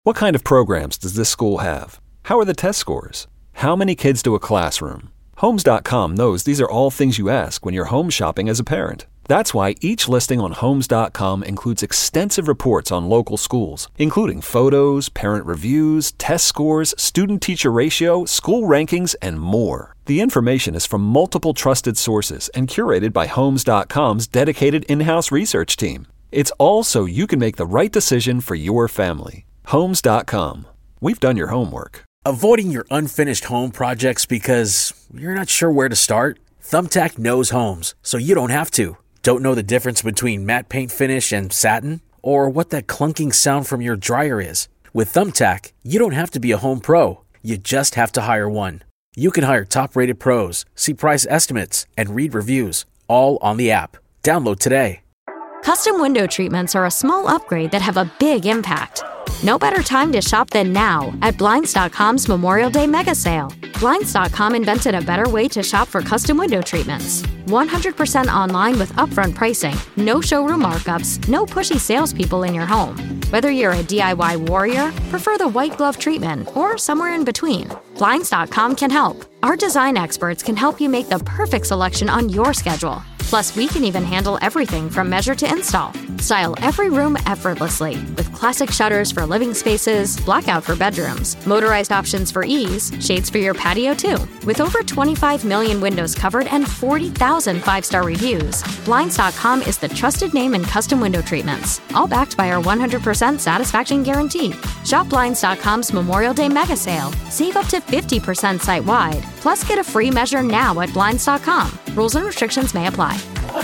What kind of programs does this school have? How are the test scores? How many kids do a classroom? Homes.com knows these are all things you ask when you're home shopping as a parent. That's why each listing on Homes.com includes extensive reports on local schools, including photos, parent reviews, test scores, student-teacher ratio, school rankings, and more. The information is from multiple trusted sources and curated by Homes.com's dedicated in-house research team. It's all so you can make the right decision for your family. Homes.com. We've done your homework. Avoiding your unfinished home projects because you're not sure where to start? Thumbtack knows homes, so you don't have to. Don't know the difference between matte paint finish and satin? Or what that clunking sound from your dryer is? With Thumbtack, you don't have to be a home pro. You just have to hire one. You can hire top-rated pros, see price estimates, and read reviews, all on the app. Download today. Custom window treatments are a small upgrade that have a big impact. No better time to shop than now at Blinds.com's Memorial Day Mega Sale. Blinds.com invented a better way to shop for custom window treatments. 100% online with upfront pricing, no showroom markups, no pushy salespeople in your home. Whether you're a DIY warrior, prefer the white glove treatment, or somewhere in between, Blinds.com can help. Our design experts can help you make the perfect selection on your schedule. Plus, we can even handle everything from measure to install. Style every room effortlessly with classic shutters for living spaces, blackout for bedrooms, motorized options for ease, shades for your patio too. With over 25 million windows covered and 40,000 five-star reviews, Blinds.com is the trusted name in custom window treatments, all backed by our 100% satisfaction guarantee. Shop Blinds.com's Memorial Day Mega Sale. Save up to 50% site-wide. Plus, get a free measure now at Blinds.com. Rules and restrictions may apply.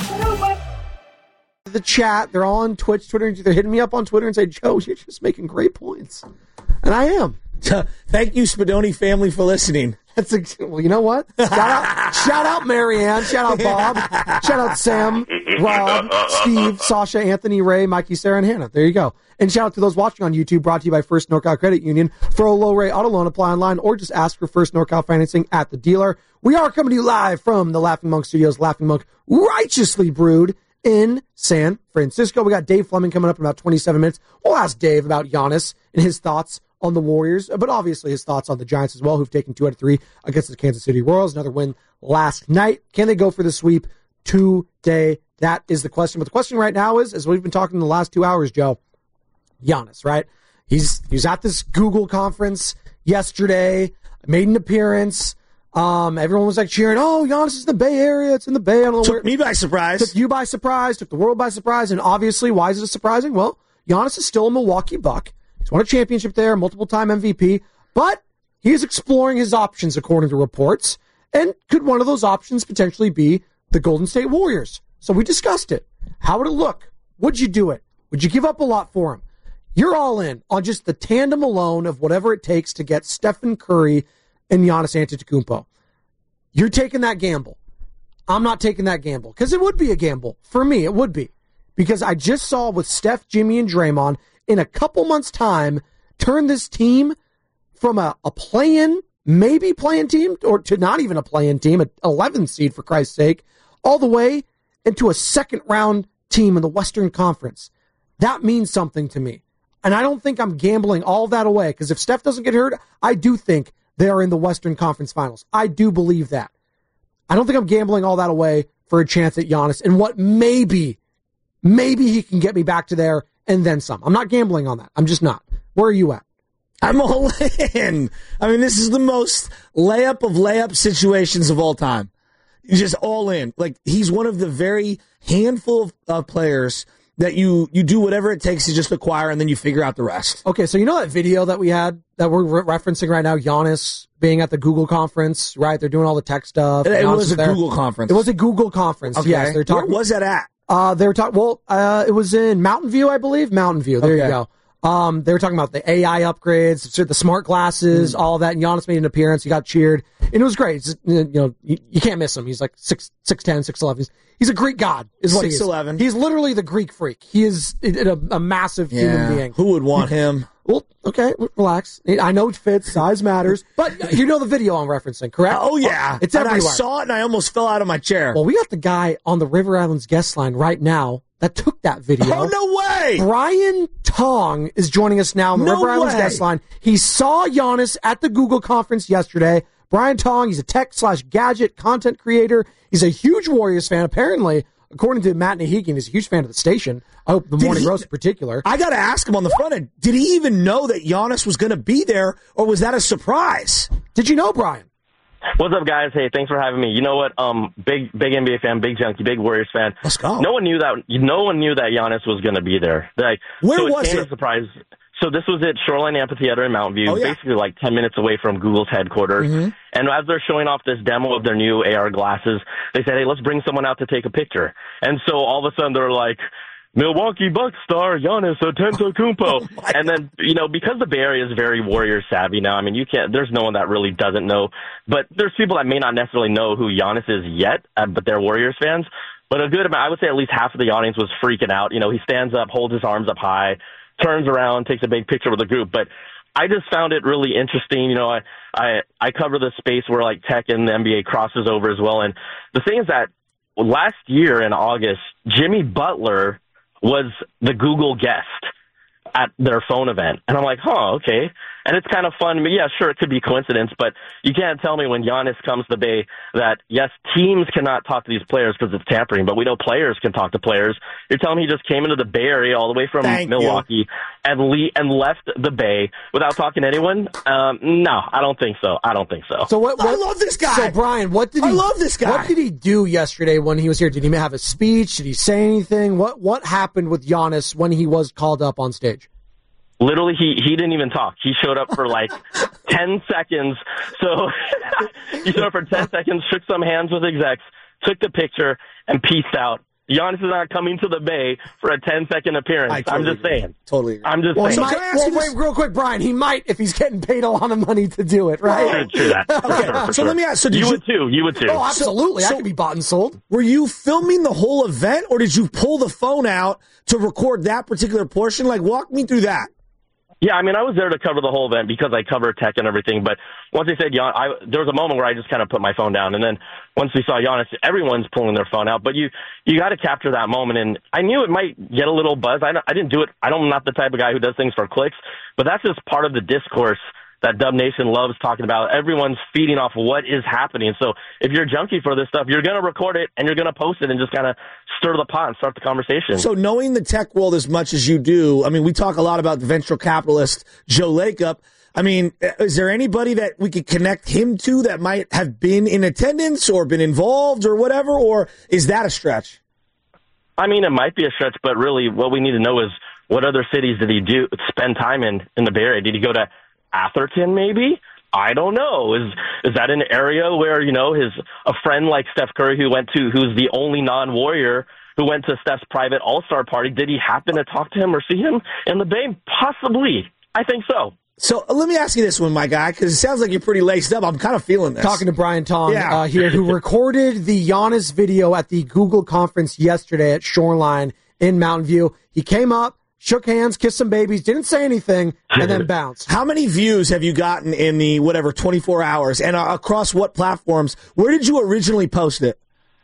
The chat, they're all on Twitch, Twitter. They're hitting me up on Twitter and say, Joe, you're just making great points. And I am. Thank you, Spadoni family, for listening. Well, you know what? Shout out Marianne. Shout out Bob. Shout out Sam, Rob, Steve, Sasha, Anthony, Ray, Mikey, Sarah, and Hannah. There you go. And shout out to those watching on YouTube, brought to you by First NorCal Credit Union. For a low rate auto loan, apply online or just ask for First NorCal financing at the dealer. We are coming to you live from the Laughing Monk Studios, Laughing Monk Righteously Brewed in San Francisco. We got Dave Fleming coming up in about 27 minutes. We'll ask Dave about Giannis and his thoughts on the Warriors, but obviously his thoughts on the Giants as well, who've taken 2 out of 3 against the Kansas City Royals. Another win last night. Can they go for the sweep today? That is the question. But the question right now is, as we've been talking in the last 2 hours, Joe, Giannis, right? He's at this Google conference yesterday, made an appearance. Everyone was like cheering, oh, Giannis is in the Bay Area. It's in the Bay. I don't know Took me by surprise. Took you by surprise. Took the world by surprise. And obviously, why is it surprising? Well, Giannis is still a Milwaukee Buck. He's won a championship there, multiple-time MVP. But he is exploring his options, according to reports. And could one of those options potentially be the Golden State Warriors? So we discussed it. How would it look? Would you do it? Would you give up a lot for him? You're all in on just the tandem alone of whatever it takes to get Stephen Curry and Giannis Antetokounmpo. You're taking that gamble. I'm not taking that gamble because it would be a gamble. For me, it would be. Because I just saw with Steph, Jimmy, and Draymond in a couple months' time turn this team from a play-in, maybe play-in team, or to not even a play-in team, an 11th seed for Christ's sake, all the way into a second-round team in the Western Conference. That means something to me. And I don't think I'm gambling all that away because if Steph doesn't get hurt, I do think they are in the Western Conference Finals. I do believe that. I don't think I'm gambling all that away for a chance at Giannis and what maybe he can get me back to there and then some. I'm not gambling on that. I'm just not. Where are you at? I'm all in. I mean, this is the most layup of layup situations of all time. You're just all in. Like, he's one of the very handful of players that you do whatever it takes to just acquire, and then you figure out the rest. Okay, so you know that video that we had that we're referencing right now, Giannis being at the Google conference, right? They're doing all the tech stuff. It was a Google conference. It was a Google conference, okay. Yes. Where was that at? They were talking, it was in Mountain View, I believe. Mountain View, there you go. They were talking about the AI upgrades, the smart glasses, all that. And Giannis made an appearance. He got cheered. And it was great. It's just, you can't miss him. He's like 6'10", 6'11". He's a Greek god, is what he is. 6'11". He's literally the Greek freak. He is a massive human being. Who would want him? Well, okay, relax. I know it fits, size matters, but you know the video I'm referencing, correct? Oh, yeah. It's everywhere. And I saw it, and I almost fell out of my chair. Well, we got the guy on the River Islands guest line right now that took that video. Oh, no way! Brian Tong is joining us now on the No River Islands way. guest line. He saw Giannis at the Google conference yesterday. Brian Tong, he's a tech/gadget content creator. He's a huge Warriors fan. Apparently, according to Matt Nahigian, he's a huge fan of the station. I hope the Morning Roast in particular. I got to ask him on the front end, did he even know that Giannis was going to be there, or was that a surprise? Did you know, Brian? What's up, guys? Hey, thanks for having me. You know what? Big NBA fan, big junkie, big Warriors fan. Let's go. No one knew that Giannis was going to be there. Where so was came it? as a surprise. So this was at Shoreline Amphitheater in Mountain View, basically like 10 minutes away from Google's headquarters. Mm-hmm. And as they're showing off this demo of their new AR glasses, they said, hey, let's bring someone out to take a picture. And so all of a sudden they're like, Milwaukee Bucks star Giannis Antetokounmpo. And then, because the Bay Area is very Warriors savvy now, I mean, there's no one that really doesn't know. But there's people that may not necessarily know who Giannis is yet, but they're Warriors fans. But a good amount, I would say at least half of the audience was freaking out. He stands up, holds his arms up high, turns around, takes a big picture with the group. But I just found it really interesting. I cover the space where like tech and the NBA crosses over as well. And the thing is that last year in August, Jimmy Butler was the Google guest at their phone event. And I'm like, okay. And it's kind of fun. I mean, yeah, sure, it could be coincidence, but you can't tell me when Giannis comes to the Bay that, yes, teams cannot talk to these players because it's tampering, but we know players can talk to players. You're telling me he just came into the Bay Area all the way from Milwaukee and left the Bay without talking to anyone? No, I don't think so. So I love this guy. So, Brian, I love this guy. What did he do yesterday when he was here? Did he have a speech? Did he say anything? What happened with Giannis when he was called up on stage? Literally, he didn't even talk. He showed up for like 10 seconds. So he showed up for 10 seconds, shook some hands with execs, took the picture, and peaced out. Giannis is not coming to the Bay for a 10-second appearance. I'm just saying. Totally agree. I'm just saying. Wait, real quick, Brian. He might if he's getting paid a lot of money to do it, right? True that. For sure. Let me ask. So you would too. Oh, absolutely. I could be bought and sold. Were you filming the whole event, or did you pull the phone out to record that particular portion? Like, walk me through that. Yeah, I mean, I was there to cover the whole event because I cover tech and everything. But once they said there was a moment where I just kind of put my phone down. And then once we saw Giannis, everyone's pulling their phone out. But you got to capture that moment. And I knew it might get a little buzz. I didn't do it. I'm not the type of guy who does things for clicks. But that's just part of the discourse that Dub Nation loves talking about. Everyone's feeding off what is happening. So if you're a junkie for this stuff, you're going to record it and you're going to post it and just kind of stir the pot and start the conversation. So knowing the tech world as much as you do, I mean, we talk a lot about the venture capitalist Joe Lacob. I mean, is there anybody that we could connect him to that might have been in attendance or been involved or whatever, or is that a stretch? I mean, it might be a stretch, but really what we need to know is what other cities did he spend time in the Bay Area? Did he go to Atherton, maybe? I don't know. Is that an area where, a friend like Steph Curry who's the only non-Warrior who went to Steph's private all-star party, did he happen to talk to him or see him in the Bay? Possibly. I think so. So let me ask you this one, my guy, because it sounds like you're pretty laced up. I'm kind of feeling this. Talking to Brian Tong here, who recorded the Giannis video at the Google conference yesterday at Shoreline in Mountain View. He came up, shook hands, kissed some babies, didn't say anything, and then bounced. How many views have you gotten in the, 24 hours? And across what platforms? Where did you originally post it?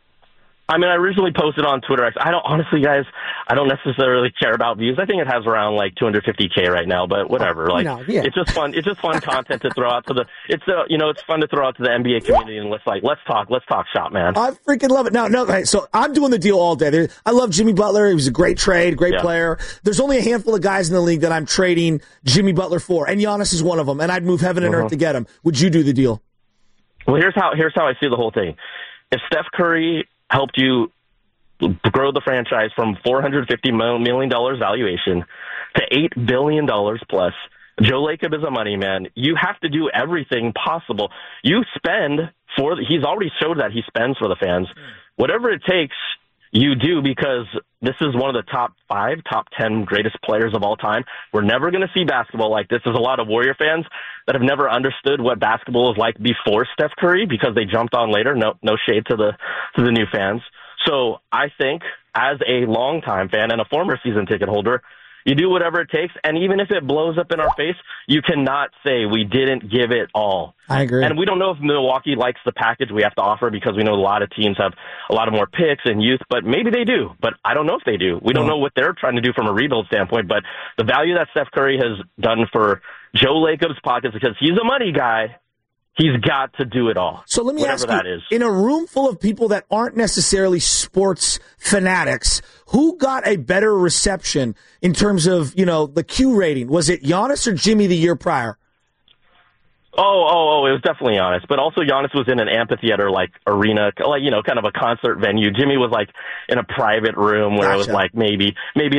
I mean, I originally posted on Twitter. Honestly, guys, I don't necessarily care about views. I think it has around like 250K right now, but whatever. It's just fun. It's just fun content to throw out to the. It's fun to throw out to the NBA community and let's talk shop, man. I freaking love it. No. So I'm doing the deal all day. I love Jimmy Butler. He was a great trade, great player. There's only a handful of guys in the league that I'm trading Jimmy Butler for, and Giannis is one of them. And I'd move heaven and earth to get him. Would you do the deal? Well, here's how I see the whole thing. If Steph Curry helped you grow the franchise from $450 million valuation to $8 billion plus. Joe Lacob is a money man. You have to do everything possible. You spend he's already showed that he spends for the fans. Whatever it takes, you do, because this is one of the top 5, top 10 greatest players of all time. We're never going to see basketball like this. There's a lot of Warrior fans that have never understood what basketball was like before Steph Curry because they jumped on later. No shade to the new fans. So I think as a longtime fan and a former season ticket holder, You do whatever it takes, and even if it blows up in our face, you cannot say we didn't give it all. I agree. And we don't know if Milwaukee likes the package we have to offer because we know a lot of teams have a lot of more picks and youth, but maybe they do. But I don't know if they do. We don't know what they're trying to do from a rebuild standpoint, but the value that Steph Curry has done for Joe Lacob's pockets, because he's a money guy, he's got to do it all. So let me ask you, that is. In a room full of people that aren't necessarily sports fanatics, who got a better reception in terms of, the Q rating? Was it Giannis or Jimmy the year prior? Oh, it was definitely Giannis. But also Giannis was in an amphitheater, arena, kind of a concert venue. Jimmy was in a private room where it was maybe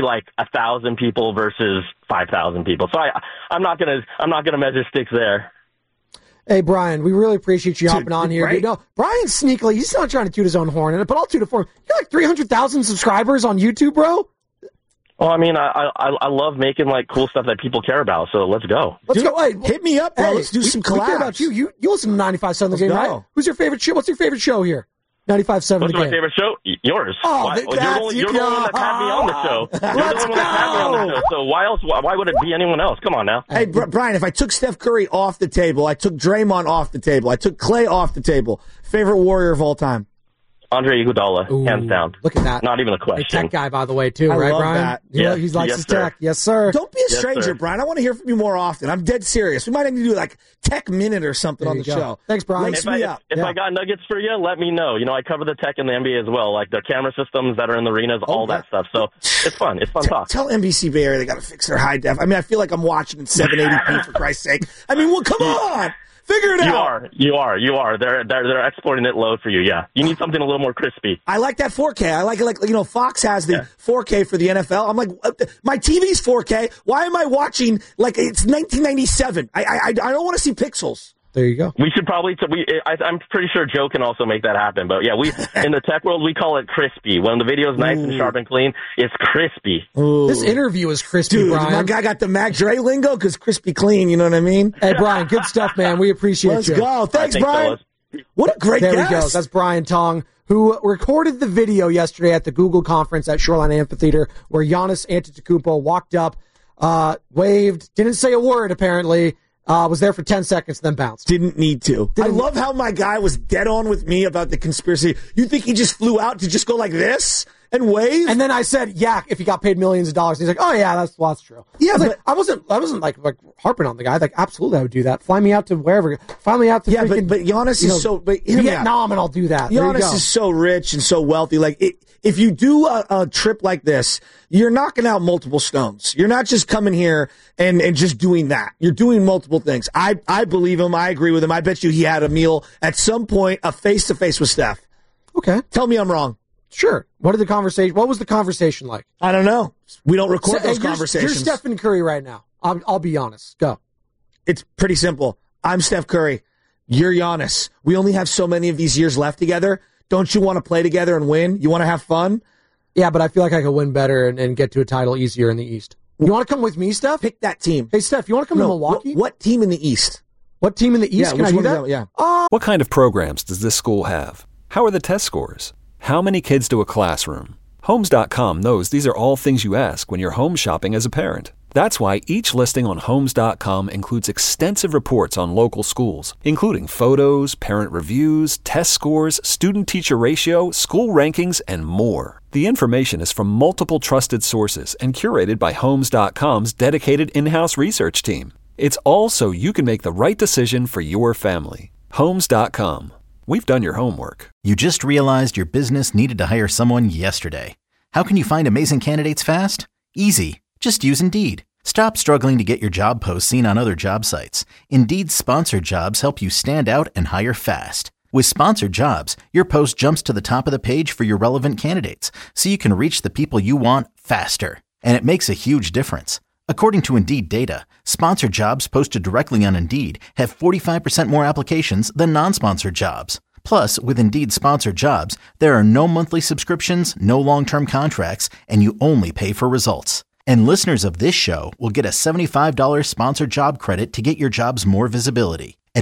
1,000 people versus 5,000 people. So I'm not gonna measure sticks there. Hey, Brian, we really appreciate you hopping on here. Right? No, Brian sneakily, he's not trying to toot his own horn, but I'll toot it for him. You're 300,000 subscribers on YouTube, bro. Well, I mean, I love making cool stuff that people care about. So let's go. Let's go. Hey, hit me up, bro. Let's do some collabs. We care about you. You listen to 95.7 The Game, right? Who's your favorite show? What's your favorite show here? 95.7 What's The Game. my favorite show? Yours. Oh, you're the one that had me on the show. Let's go. So why would it be anyone else? Come on now. Hey, Brian, if I took Steph Curry off the table, I took Draymond off the table, I took Clay off the table, favorite Warrior of all time? Andre Iguodala, hands down. Look at that. Not even a question. A tech guy, by the way, too, right, love Brian? that. Yeah, he likes his tech. Yes, sir. Don't be a stranger, Brian. I want to hear from you more often. I'm dead serious. We might need to do Tech Minute or something on the show. Thanks, Brian. If I got nuggets for you, let me know. I cover the tech in the NBA as well, the camera systems that are in the arenas, all that stuff. So it's fun. It's fun talk. Tell NBC Bay Area they got to fix their high def. I mean, I feel like I'm watching in 780p for Christ's sake. I mean, come on. Figure it out. You are. They're exporting it low for you. Yeah. You need something a little more crispy. I like that 4K. I like it. Fox has the 4K for the NFL. I'm like, my TV's 4K. Why am I watching it's 1997? I don't want to see pixels. There you go. We should probably. I'm pretty sure Joe can also make that happen. But yeah, we in the tech world we call it crispy. When the video is nice and sharp and clean, it's crispy. Ooh. This interview is crispy, Dude, Brian. My guy got the Mac Dre lingo because crispy clean. You know what I mean? Hey, Brian, good stuff, man. We appreciate you. Let's go. Thanks, Brian. Fellas. What a great guest. There we go. That's Brian Tong, who recorded the video yesterday at the Google conference at Shoreline Amphitheater, where Giannis Antetokounmpo walked up, waved, didn't say a word apparently. Was there for 10 seconds, then bounced. Didn't need to. I love how my guy was dead on with me about the conspiracy. You think he just flew out to just go like this and wave? And then I said, yeah, if he got paid millions of dollars. He's like, oh yeah, that's true. Yeah, I wasn't harping on the guy. Absolutely, I would do that. Fly me out to wherever. Fly me out to freaking, but Giannis is so. But Vietnam, and I'll do that. Giannis is so rich and so wealthy. If you do a trip like this, you're knocking out multiple stones. You're not just coming here and just doing that. You're doing multiple things. I believe him. I agree with him. I bet you he had a meal at some point, a face-to-face with Steph. Okay. Tell me I'm wrong. Sure. What was the conversation like? I don't know. We don't record those conversations. You're Stephen Curry right now. I'll be honest. Go. It's pretty simple. I'm Steph Curry. You're Giannis. We only have so many of these years left together. Don't you want to play together and win? You want to have fun? Yeah, but I feel like I could win better and get to a title easier in the East. You want to come with me, Steph? Pick that team. Hey, Steph, you want to come to Milwaukee? What team in the East? What team in the East? Yeah, can I do that? Yeah. What kind of programs does this school have? How are the test scores? How many kids do a classroom? Homes.com knows these are all things you ask when you're home shopping as a parent. That's why each listing on Homes.com includes extensive reports on local schools, including photos, parent reviews, test scores, student-teacher ratio, school rankings, and more. The information is from multiple trusted sources and curated by Homes.com's dedicated in-house research team. It's all so you can make the right decision for your family. Homes.com. We've done your homework. You just realized your business needed to hire someone yesterday. How can you find amazing candidates fast? Easy. Just use Indeed. Stop struggling to get your job posts seen on other job sites. Indeed's sponsored jobs help you stand out and hire fast. With sponsored jobs, your post jumps to the top of the page for your relevant candidates, so you can reach the people you want faster. And it makes a huge difference. According to Indeed data, sponsored jobs posted directly on Indeed have 45% more applications than non-sponsored jobs. Plus, with Indeed sponsored jobs, there are no monthly subscriptions, no long-term contracts, and you only pay for results. And listeners of this show will get a $75 sponsored job credit to get your jobs more visibility at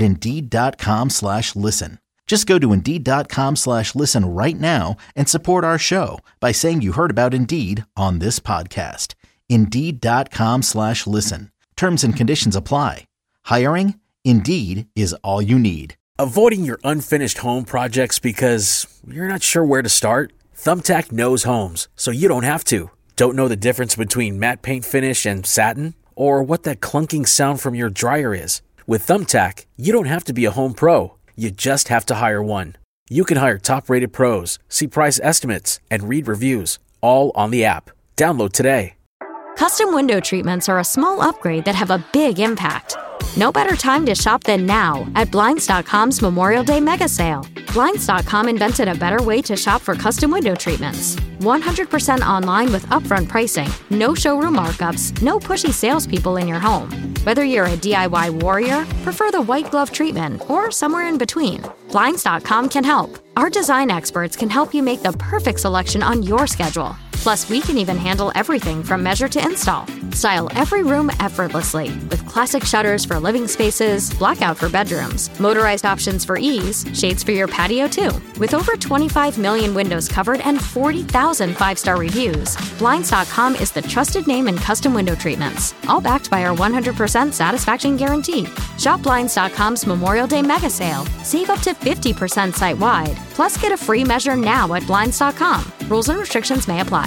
Indeed.com/listen. Just go to Indeed.com/listen right now and support our show by saying you heard about Indeed on this podcast. Indeed.com/listen. Terms and conditions apply. Hiring? Indeed is all you need. Avoiding your unfinished home projects because you're not sure where to start? Thumbtack knows homes, so you don't have to. Don't know the difference between matte paint finish and satin? Or what that clunking sound from your dryer is? With Thumbtack, you don't have to be a home pro. You just have to hire one. You can hire top-rated pros, see price estimates, and read reviews, all on the app. Download today. Custom window treatments are a small upgrade that have a big impact. No better time to shop than now at Blinds.com's Memorial Day mega sale. Blinds.com invented a better way to shop for custom window treatments. 100% online with upfront pricing, no showroom markups, no pushy salespeople in your home. Whether you're a DIY warrior, prefer the white glove treatment, or somewhere in between, Blinds.com can help. Our design experts can help you make the perfect selection on your schedule. Plus, we can even handle everything from measure to install. Style every room effortlessly with classic shutters for living spaces, blackout for bedrooms, motorized options for ease, shades for your patio too. With over 25 million windows covered and 40,000 five-star reviews, Blinds.com is the trusted name in custom window treatments, all backed by our 100% satisfaction guarantee. Shop Blinds.com's Memorial Day mega sale. Save up to 50% site-wide. Plus, get a free measure now at Blinds.com. Rules and restrictions may apply.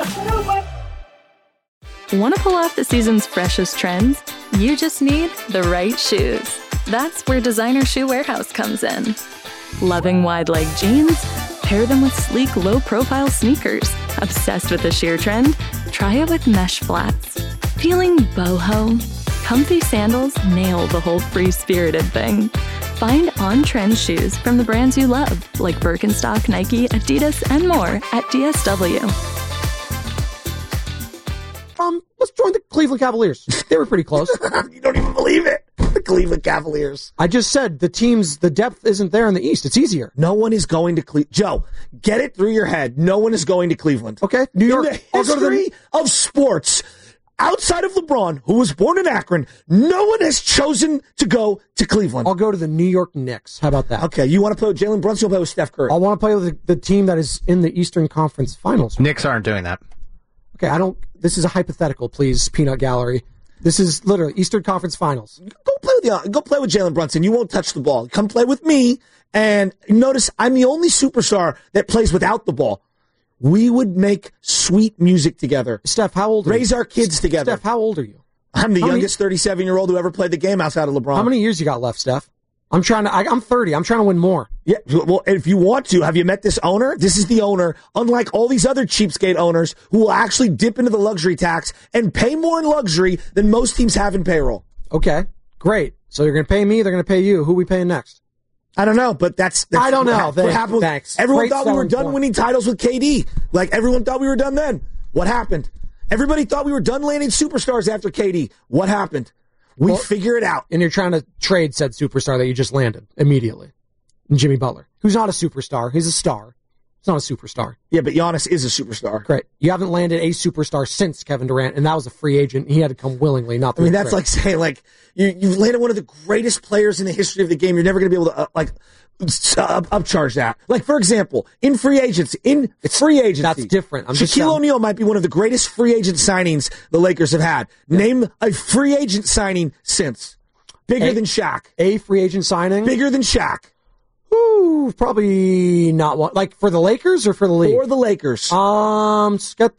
Want to pull off the season's freshest trends? You just need the right shoes. That's where Designer Shoe Warehouse comes in. Loving wide-leg jeans? Pair them with sleek, low-profile sneakers. Obsessed with the sheer trend? Try it with mesh flats. Feeling boho? Comfy sandals nail the whole free-spirited thing. Find on-trend shoes from the brands you love, like Birkenstock, Nike, Adidas, and more at DSW. Let's join the Cleveland Cavaliers. They were pretty close. You don't even believe it. The Cleveland Cavaliers. I just said the depth isn't there in the East. It's easier. No one is going to Cleveland. Joe, get it through your head. No one is going to Cleveland. Okay. New York. In the history of sports, outside of LeBron, who was born in Akron, no one has chosen to go to Cleveland. I'll go to the New York Knicks. How about that? Okay, you want to play with Jalen Brunson or play with Steph Curry? I want to play with the team that is in the Eastern Conference Finals. Knicks aren't doing that. Okay, this is a hypothetical, please, Peanut Gallery. This is literally Eastern Conference Finals. Go play with Jalen Brunson. You won't touch the ball. Come play with me. And notice I'm the only superstar that plays without the ball. We would make sweet music together. Steph, how old are you? Raise our kids together. Steph, how old are you? I'm the youngest 37-year-old who ever played the game outside of LeBron. How many years you got left, Steph? I'm 30. I'm trying to win more. Yeah, well, if you want to, have you met this owner? This is the owner, unlike all these other cheapskate owners who will actually dip into the luxury tax and pay more in luxury than most teams have in payroll. Okay, great. So you're going to pay me, they're going to pay you. Who are we paying next? I don't know, but that's I don't know. What happened. Thanks. Everyone Great thought we were done winning titles with KD. Like, everyone thought we were done then. What happened? Everybody thought we were done landing superstars after KD. What happened? We figure it out. And you're trying to trade said superstar that you just landed immediately. And Jimmy Butler, who's not a superstar. He's a star. He's not a superstar. Yeah, but Giannis is a superstar. Great. You haven't landed a superstar since Kevin Durant, and that was a free agent. He had to come willingly, not through that's like saying, like, you've landed one of the greatest players in the history of the game. You're never going to be able to, upcharge that. Like, for example, in free agency. That's different. Shaquille O'Neal might be one of the greatest free agent signings the Lakers have had. Name a free agent signing since. Bigger than Shaq. A free agent signing? Bigger than Shaq. Ooh, probably not one. Like, for the Lakers or for the league? For the Lakers. So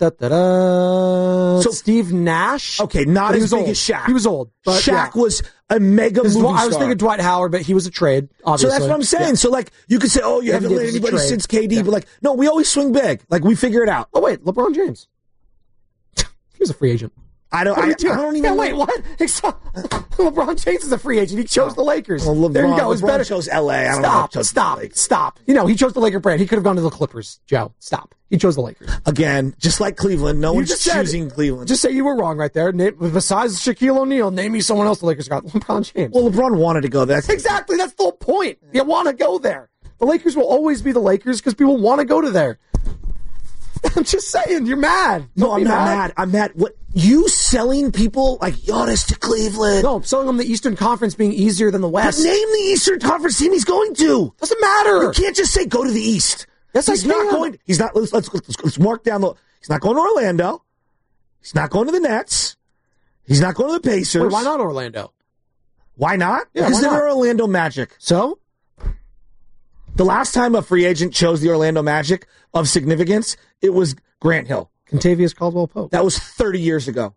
Steve Nash? Okay, not as big as Shaq. He was old. But Shaq was a mega movie star. I was thinking Dwight Howard, but he was a trade, obviously. So that's what I'm saying. Yeah. So, like, you could say, oh, you haven't landed anybody since KD, but, like, no, we always swing big. Like, we figure it out. Oh, wait, LeBron James. He was a free agent. I don't even know. Wait, what? LeBron James is a free agent. He chose the Lakers. Well, there you go. LeBron better. Chose LA. Stop. You know, he chose the Laker brand. He could have gone to the Clippers, Joe. Stop. He chose the Lakers. Again, just like Cleveland, no one's choosing Cleveland. Just say you were wrong right there. Besides Shaquille O'Neal, name me someone else the Lakers got. LeBron James. Well, LeBron wanted to go there. Exactly. That's the whole point. You want to go there. The Lakers will always be the Lakers because people want to go to there. I'm just saying, you're mad. No, I'm not mad. I'm mad. What? You selling people like Giannis to Cleveland? No, I'm selling them the Eastern Conference being easier than the West. But name the Eastern Conference team he's going to. Doesn't matter. You can't just say go to the East. Yes, he's not going. He's not. Let's mark down the. He's not going to Orlando. He's not going to the Nets. He's not going to the Pacers. Wait, why not Orlando? Why not? Yeah, Because why not? they're Orlando Magic. So? The last time a free agent chose the Orlando Magic of significance, it was Grant Hill. Contavious Caldwell-Pope. That was 30 years ago.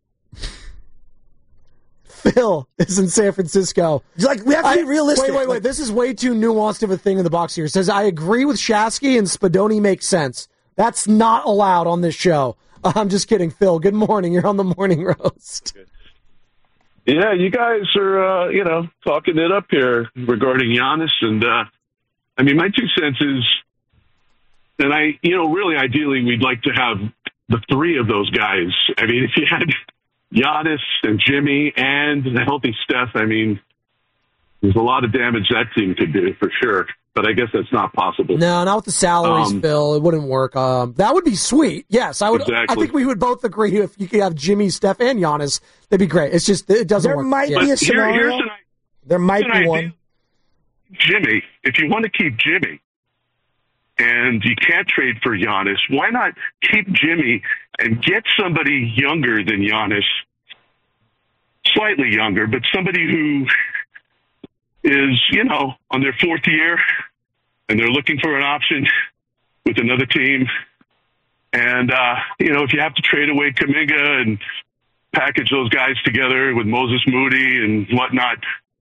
Phil is in San Francisco. Like, we have to be realistic. Wait. This is way too nuanced of a thing in the box here. It says, I agree with Shasky and Spadoni makes sense. That's not allowed on this show. I'm just kidding, Phil. Good morning. You're on the Morning Roast. Yeah, you guys are, talking it up here regarding Giannis. And, my 2 cents is, and really ideally we'd like to have the 3 of those guys. I mean, if you had Giannis and Jimmy and the healthy Steph, there's a lot of damage that team could do for sure. But I guess that's not possible. No, not with the salaries, Phil. It wouldn't work. That would be sweet. Yes, I would. Exactly. I think we would both agree if you could have Jimmy, Steph, and Giannis, that'd be great. It's just it doesn't work. There might be a scenario. There might be one. Jimmy, if you want to keep Jimmy and you can't trade for Giannis, why not keep Jimmy and get somebody younger than Giannis, slightly younger, but somebody who is, on their 4th year and they're looking for an option with another team. And, if you have to trade away Kuminga and package those guys together with Moses Moody and whatnot,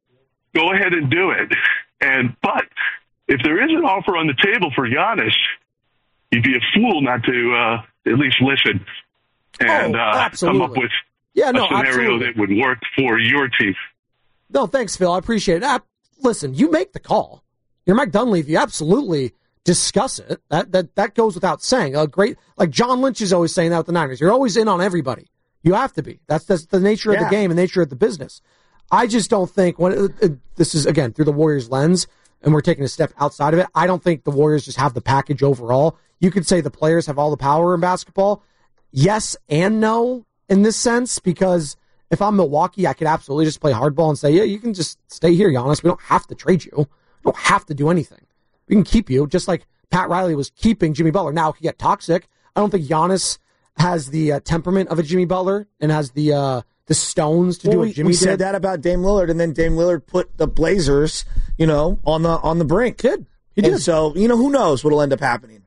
go ahead and do it. But if there is an offer on the table for Giannis, you'd be a fool not to at least listen and come up with a scenario that would work for your team. No, thanks, Phil. I appreciate it. Listen, you make the call. You're Mike Dunleavy. You absolutely discuss it. That goes without saying. Great, like John Lynch is always saying that with the Niners. You're always in on everybody. You have to be. That's the nature of the game and nature of the business. I just don't think this is, again, through the Warriors lens, and we're taking a step outside of it. I don't think the Warriors just have the package overall. You could say the players have all the power in basketball. Yes and no in this sense, because if I'm Milwaukee, I could absolutely just play hardball and say, yeah, you can just stay here, Giannis. We don't have to trade you. We don't have to do anything. We can keep you, just like Pat Riley was keeping Jimmy Butler. Now, it could get toxic. I don't think Giannis has the temperament of a Jimmy Butler and has the stones to do what Jimmy did. We said that about Dame Lillard, and then Dame Lillard put the Blazers, on the brink. He did. And so, who knows what'll end up happening.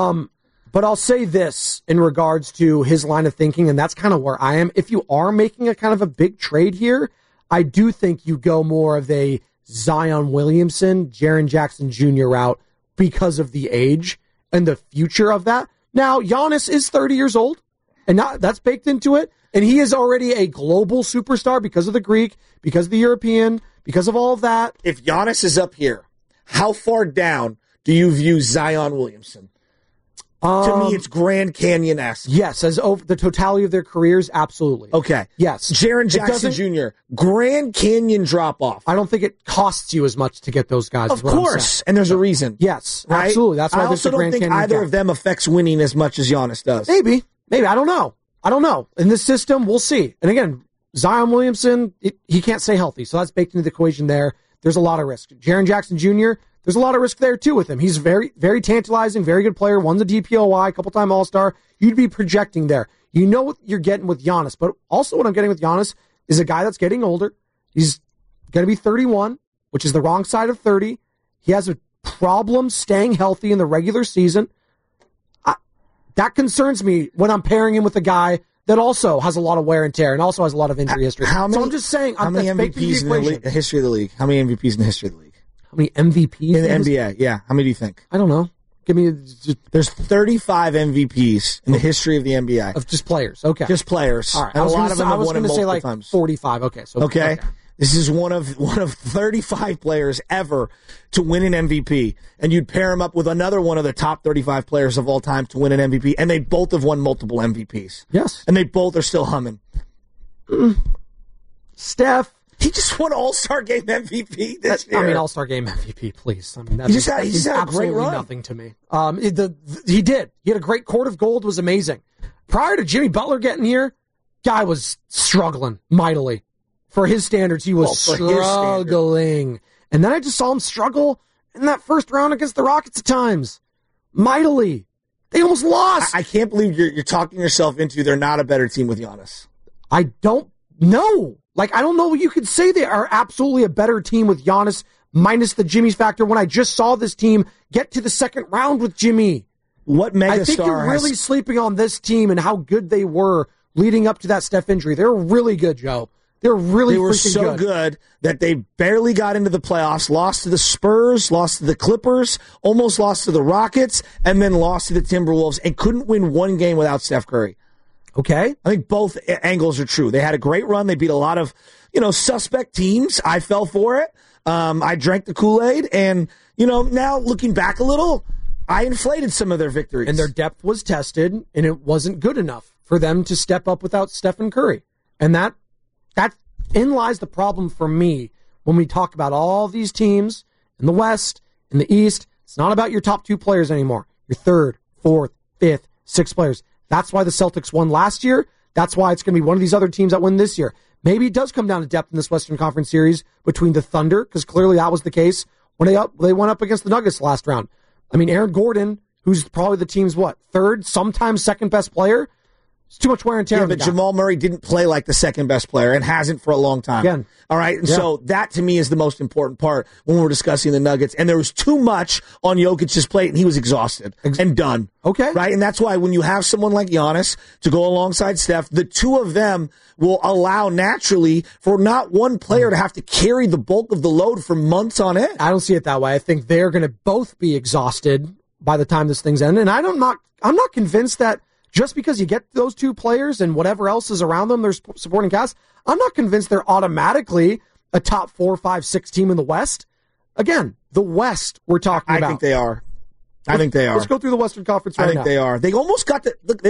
But I'll say this in regards to his line of thinking, and that's kind of where I am. If you are making a kind of a big trade here, I do think you go more of a Zion Williamson, Jaren Jackson Jr. route because of the age and the future of that. Now, Giannis is 30 years old, and that's baked into it. And he is already a global superstar because of the Greek, because of the European, because of all of that. If Giannis is up here, how far down do you view Zion Williamson? To me, it's Grand Canyon-esque. Yes, as over the totality of their careers, absolutely. Okay. Yes. Jaren Jackson Jr., Grand Canyon drop-off. I don't think it costs you as much to get those guys. Of course, and there's a reason. Yes, right? absolutely. That's why there's the Grand Canyon. I also don't think either of them affects winning as much as Giannis does. Maybe. I don't know. In this system, we'll see. And again, Zion Williamson, he can't stay healthy, so that's baked into the equation there. There's a lot of risk. Jaren Jackson Jr., there's a lot of risk there, too, with him. He's very, very tantalizing, very good player, won the DPOY, a couple-time All-Star. You'd be projecting there. You know what you're getting with Giannis, but also what I'm getting with Giannis is a guy that's getting older. He's going to be 31, which is the wrong side of 30. He has a problem staying healthy in the regular season. That concerns me when I'm pairing him with a guy that also has a lot of wear and tear and also has a lot of injury history. So I'm just saying, how many MVPs in the history of the league? How many MVPs in the history of the league? How many MVPs in the NBA? Yeah, how many do you think? I don't know. Give me. There's 35 MVPs in the history of the NBA of just players. Okay, just players. All right, and a lot of them have won it multiple times. 45. Okay, so okay. This is one of 35 players ever to win an MVP, and you'd pair him up with another one of the top 35 players of all time to win an MVP, and they both have won multiple MVPs. Yes, and they both are still humming. Steph. He just won All-Star Game MVP this year. All-Star Game MVP, please. He just had a great run. Nothing to me. He did. He had a great Court of Gold. Was amazing. Prior to Jimmy Butler getting here, guy was struggling mightily. For his standards, he was struggling. And then I just saw him struggle in that first round against the Rockets at times. Mightily. They almost lost. I can't believe you're talking yourself into they're not a better team with Giannis. I don't know. Like, I don't know what you could say they are absolutely a better team with Giannis minus the Jimmy's factor when I just saw this team get to the second round with Jimmy. What megastar I think you're really sleeping on this team and how good they were leading up to that Steph injury. They're really good, Joe. They were so good that they barely got into the playoffs, lost to the Spurs, lost to the Clippers, almost lost to the Rockets, and then lost to the Timberwolves and couldn't win one game without Steph Curry. Okay. I think both angles are true. They had a great run. They beat a lot of, suspect teams. I fell for it. I drank the Kool-Aid, and, now looking back a little, I inflated some of their victories. And their depth was tested, and it wasn't good enough for them to step up without Stephen Curry. And that in lies the problem for me when we talk about all these teams in the West, in the East. It's not about your top 2 players anymore. Your 3rd, 4th, 5th, 6th players. That's why the Celtics won last year. That's why it's going to be one of these other teams that win this year. Maybe it does come down to depth in this Western Conference series between the Thunder, because clearly that was the case when they went up against the Nuggets last round. I mean, Aaron Gordon, who's probably the team's, 3rd, sometimes second best player, it's too much wear and tear. Yeah, but Jamal Murray didn't play like the second best player and hasn't for a long time. Again. All right. And so that to me is the most important part when we're discussing the Nuggets. And there was too much on Jokic's plate and he was exhausted and done. Okay. Right. And that's why when you have someone like Giannis to go alongside Steph, the two of them will allow naturally for not one player to have to carry the bulk of the load for months on end. I don't see it that way. I think they're going to both be exhausted by the time this thing's ended. And I'm not convinced that just because you get those 2 players and whatever else is around them, their supporting cast, I'm not convinced they're automatically a top 4, 5, 6 team in the West. Again, the West we're talking about. I think they are. Let's go through the Western Conference right now. I think they are. They almost got to the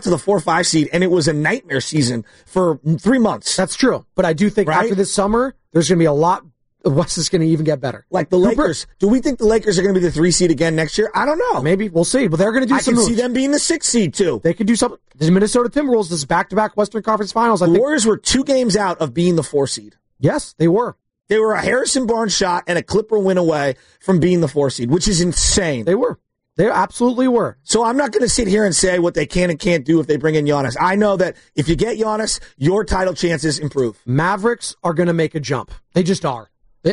4-5 seed, and it was a nightmare season for 3 months. That's true. But I do think after this summer, there's going to be a lot. The West is going to even get better. Like the Lakers. Do we think the Lakers are going to be the 3 seed again next year? I don't know. Maybe. We'll see. But they're going to do some moves. I can see them being the 6 seed, too. They could do something. The Minnesota Timberwolves, this is back-to-back Western Conference Finals. The Warriors were 2 games out of being the 4 seed. Yes, they were. They were a Harrison Barnes shot and a Clipper win away from being the 4 seed, which is insane. They were. They absolutely were. So I'm not going to sit here and say what they can and can't do if they bring in Giannis. I know that if you get Giannis, your title chances improve. Mavericks are going to make a jump. They just are.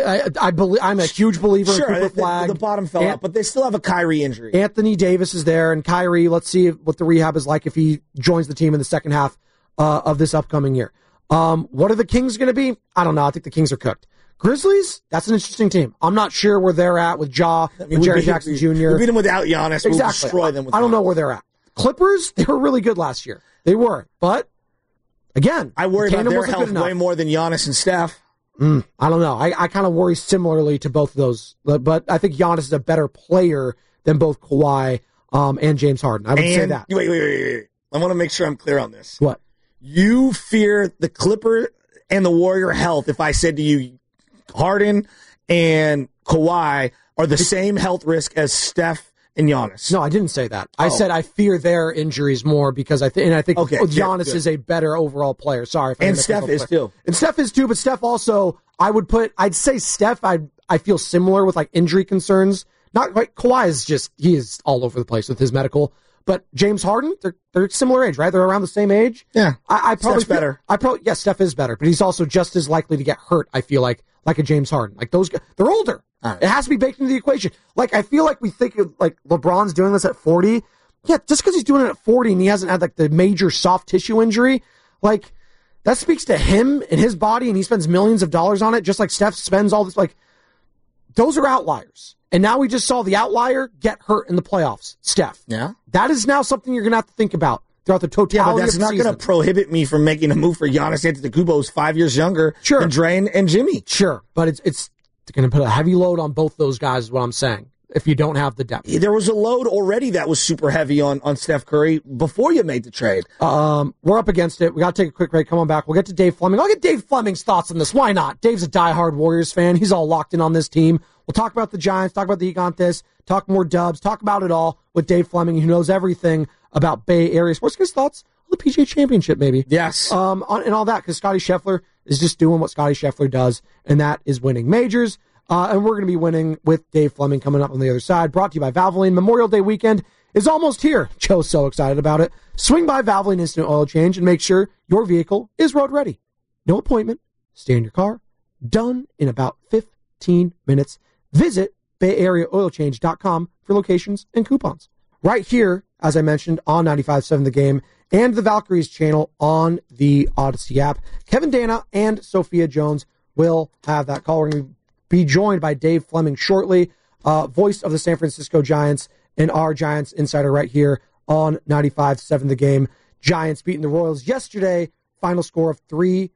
I believe I'm a huge believer in Cooper Flag. The bottom fell out, but they still have a Kyrie injury. Anthony Davis is there, and Kyrie, let's see what the rehab is like if he joins the team in the second half of this upcoming year. What are the Kings going to be? I don't know. I think the Kings are cooked. Grizzlies, that's an interesting team. I'm not sure where they're at with Ja, with Jerry Jackson Jr. We beat them without Giannis. Exactly. We'll destroy them with I don't know where they're at. Clippers, they were really good last year. They were. But, again, I worry about their health way more than Giannis and Steph. I don't know. I kind of worry similarly to both of those. But I think Giannis is a better player than both Kawhi and James Harden. I would say that. Wait. I want to make sure I'm clear on this. What? You fear the Clipper and the Warrior health if I said to you Harden and Kawhi are the same health risk as Steph and Giannis. No, I didn't say that. I said I fear their injuries more because I think Giannis is a better overall player. Sorry. And Steph is too. And Steph is too, but Steph also, I'd say Steph, I feel similar with like injury concerns. Not like Kawhi he is all over the place with his medical. But James Harden, they're similar age, right? They're around the same age. Yeah. I probably Steph's better. Yes, Steph is better, but he's also just as likely to get hurt, I feel like a James Harden. Like those guys, they're older. Right. It has to be baked into the equation. Like, I feel like we think of, like, LeBron's doing this at 40. Yeah, just because he's doing it at 40 and he hasn't had, like, the major soft tissue injury, like, that speaks to him and his body, and he spends millions of dollars on it, just like Steph spends all this. Like, those are outliers. And now we just saw the outlier get hurt in the playoffs, Steph. Yeah. That is now something you're going to have to think about throughout the totality of the season. That's not going to prohibit me from making a move for Giannis Antetokounmpo, who's 5 years younger than Dre and Jimmy. Sure, but it's going to put a heavy load on both those guys is what I'm saying, if you don't have the depth. There was a load already that was super heavy on Steph Curry before you made the trade. We're up against it. We got to take a quick break. Come on back. We'll get to Dave Fleming. I'll get Dave Fleming's thoughts on this. Why not? Dave's a diehard Warriors fan. He's all locked in on this team. We'll talk about the Giants, talk about the Gigantes, talk more Dubs, talk about it all with Dave Fleming, who knows everything about Bay Area sports. Get his thoughts on the PGA Championship, maybe. Yes. And all that, because Scottie Scheffler is just doing what Scottie Scheffler does, and that is winning majors. And we're going to be winning with Dave Fleming coming up on the other side. Brought to you by Valvoline. Memorial Day weekend is almost here. Joe's so excited about it. Swing by Valvoline Instant Oil Change and make sure your vehicle is road ready. No appointment. Stay in your car. Done in about 15 minutes. Visit BayAreaOilChange.com for locations and coupons. Right here, as I mentioned, on 95.7 The Game and the Valkyries channel on the Odyssey app. Kevin Dana and Sophia Jones will have that call. We're going to be joined by Dave Fleming shortly, voice of the San Francisco Giants and our Giants insider right here on 95.7 The Game. Giants beating the Royals yesterday. Final score of 3-2.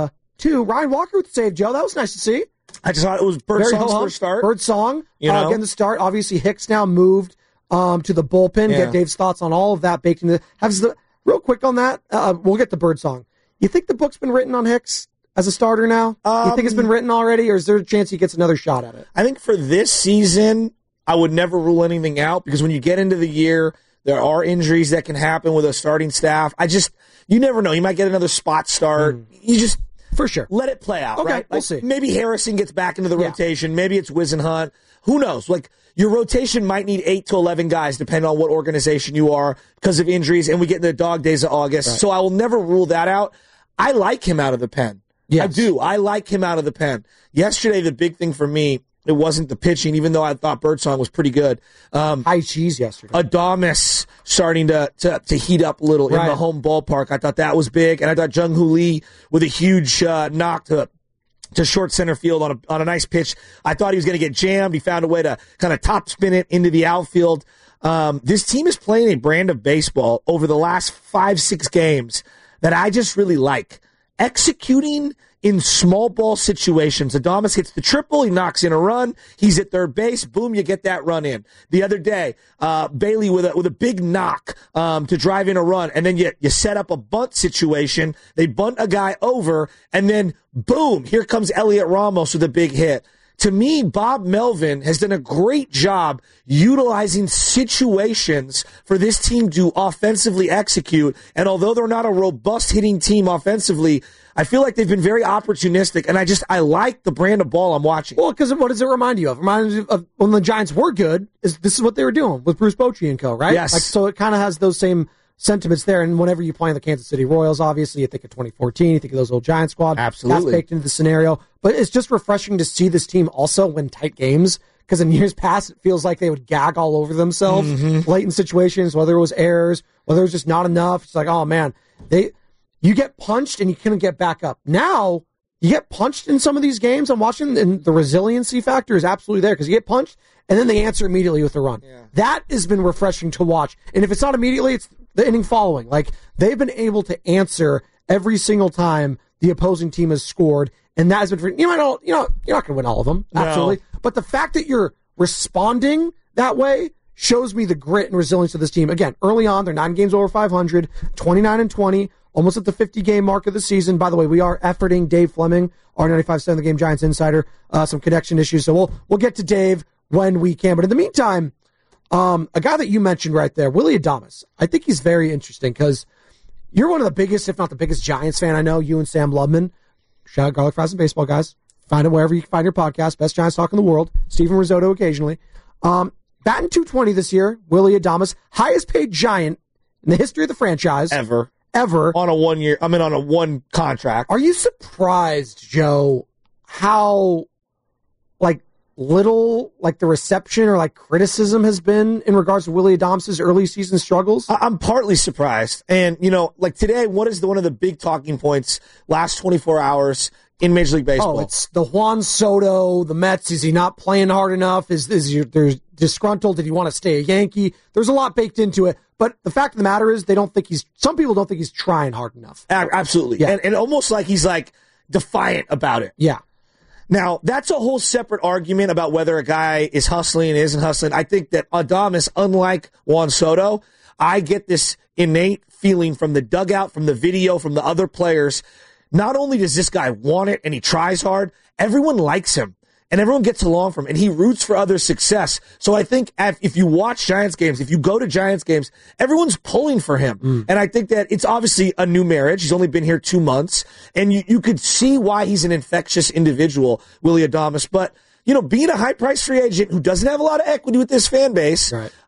Ryan Walker with the save, Joe. That was nice to see. I just thought it was Birdsong's first start. Birdsong. Again, the start. Obviously, Hicks now moved to the bullpen. Yeah. Get Dave's thoughts on all of that baked into real quick on that. We'll get to Birdsong. You think the book's been written on Hicks as a starter now? You think it's been written already, or is there a chance he gets another shot at it? I think for this season, I would never rule anything out because when you get into the year, there are injuries that can happen with a starting staff. You never know. You might get another spot start. You just, for sure, let it play out. Okay, right? we'll see. Maybe Harrison gets back into the rotation. Maybe it's Wisenhunt. Who knows? Your rotation might need 8 to 11 guys, depending on what organization you are, because of injuries, and we get in the dog days of August. Right. So I will never rule that out. I like him out of the pen. Yes. I do. I like him out of the pen. Yesterday, the big thing for me, it wasn't the pitching, even though I thought Birdsong was pretty good. High cheese yesterday. Adames starting to heat up a little in the home ballpark. I thought that was big. And I thought Jung Hoo Lee with a huge knock to short center field on a nice pitch. I thought he was going to get jammed. He found a way to kind of top spin it into the outfield. This team is playing a brand of baseball over the last 5-6 games that I just really like. Executing in small ball situations. Adames hits the triple. He knocks in a run. He's at third base. Boom, you get that run in. The other day, Bailey with a big knock to drive in a run, and then you set up a bunt situation. They bunt a guy over, and then boom, here comes Elliot Ramos with a big hit. To me, Bob Melvin has done a great job utilizing situations for this team to offensively execute. And although they're not a robust hitting team offensively, I feel like they've been very opportunistic, and I like the brand of ball I'm watching. Well, because what does it remind you of? It reminds you of when the Giants were good, this is what they were doing with Bruce Bochy and co., right? Yes. So it kind of has those same sentiments there, and whenever you play in the Kansas City Royals, obviously, you think of 2014, you think of those old Giant squad. Absolutely. That's baked into the scenario. But it's just refreshing to see this team also win tight games, because in years past, it feels like they would gag all over themselves late in situations, whether it was errors, whether it was just not enough. It's like, oh, man, you get punched and you couldn't get back up. Now, you get punched in some of these games I'm watching, and the resiliency factor is absolutely there, because you get punched, and then they answer immediately with a run. Yeah. That has been refreshing to watch. And if it's not immediately, it's the inning following. Like, they've been able to answer every single time the opposing team has scored, and that has been, you're not going to win all of them, absolutely. No. But the fact that you're responding that way shows me the grit and resilience of this team. Again, early on, they're 9 games over 500, 29-20, almost at the 50-game mark of the season. By the way, we are efforting Dave Fleming, our 95.7 The Game Giants insider, some connection issues. So we'll get to Dave when we can. But in the meantime, a guy that you mentioned right there, Willy Adames, I think he's very interesting because you're one of the biggest, if not the biggest, Giants fan I know, you and Sam Lubman. Shout out Garlic Fries and Baseball, guys. Find it wherever you can find your podcast. Best Giants talk in the world. Stephen Risotto occasionally. Batting 220 this year, Willy Adames, highest paid Giant in the history of the franchise. Ever. On a 1 year, on a one contract. Are you surprised, Joe, how, little, the reception or, criticism has been in regards to Willy Adams's early season struggles? I'm partly surprised. And, today, what is one of the big talking points last 24 hours in Major League Baseball? Oh, it's the Juan Soto, the Mets. Is he not playing hard enough? There's disgruntled? Did he want to stay a Yankee? There's a lot baked into it. But the fact of the matter is, some people don't think he's trying hard enough. Absolutely. Yeah. And almost like he's defiant about it. Yeah. Now, that's a whole separate argument about whether a guy is hustling and isn't hustling. I think that Adames, unlike Juan Soto, I get this innate feeling from the dugout, from the video, from the other players. Not only does this guy want it and he tries hard, everyone likes him and everyone gets along from him and he roots for others' success. So I think if you watch Giants games, if you go to Giants games, everyone's pulling for him. And I think that it's obviously a new marriage. He's only been here 2 months and you could see why he's an infectious individual, Willy Adames. But, being a high-priced free agent who doesn't have a lot of equity with this fan base, right.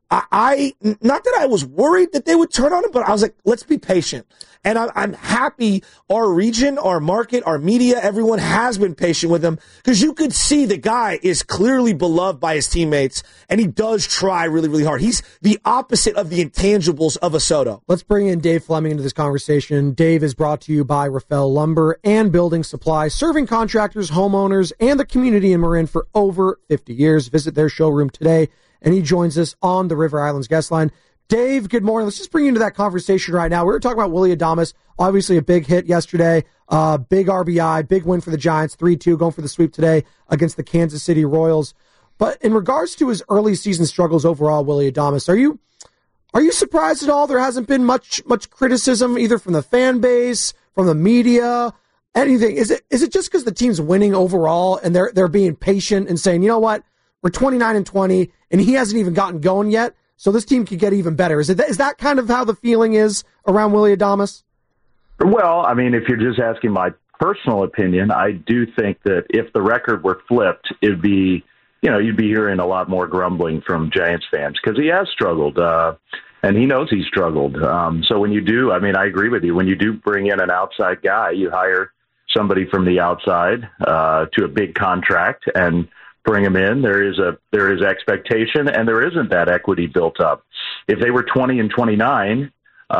I not that I was worried that they would turn on him, but I was like, let's be patient. And I'm happy our region, our market, our media, everyone has been patient with him because you could see the guy is clearly beloved by his teammates and he does try really, really hard. He's the opposite of the intangibles of a Soto. Let's bring in Dave Fleming into this conversation. Dave is brought to you by Rafael Lumber and Building Supply, serving contractors, homeowners, and the community in Marin for over 50 years. Visit their showroom today, and he joins us on the River Islands guest line. Dave, good morning. Let's just bring you into that conversation right now. We were talking about Willy Adames, obviously a big hit yesterday, big RBI, big win for the Giants, 3-2, going for the sweep today against the Kansas City Royals. But in regards to his early season struggles overall, Willy Adames, are you surprised at all there hasn't been much criticism either from the fan base, from the media, anything? Is it just because the team's winning overall and they're being patient and saying, you know what, we're 29-20 and he hasn't even gotten going yet, so this team could get even better? Is that kind of how the feeling is around Willy Adames? Well, I mean, if you're just asking my personal opinion, I do think that if the record were flipped, it'd be, you'd be hearing a lot more grumbling from Giants fans because he has struggled, and he knows he's struggled. So when you do, I mean, I agree with you. When you do bring in an outside guy, you hire somebody from the outside to a big contract and bring him in. There is expectation, and there isn't that equity built up. If they were 20-29,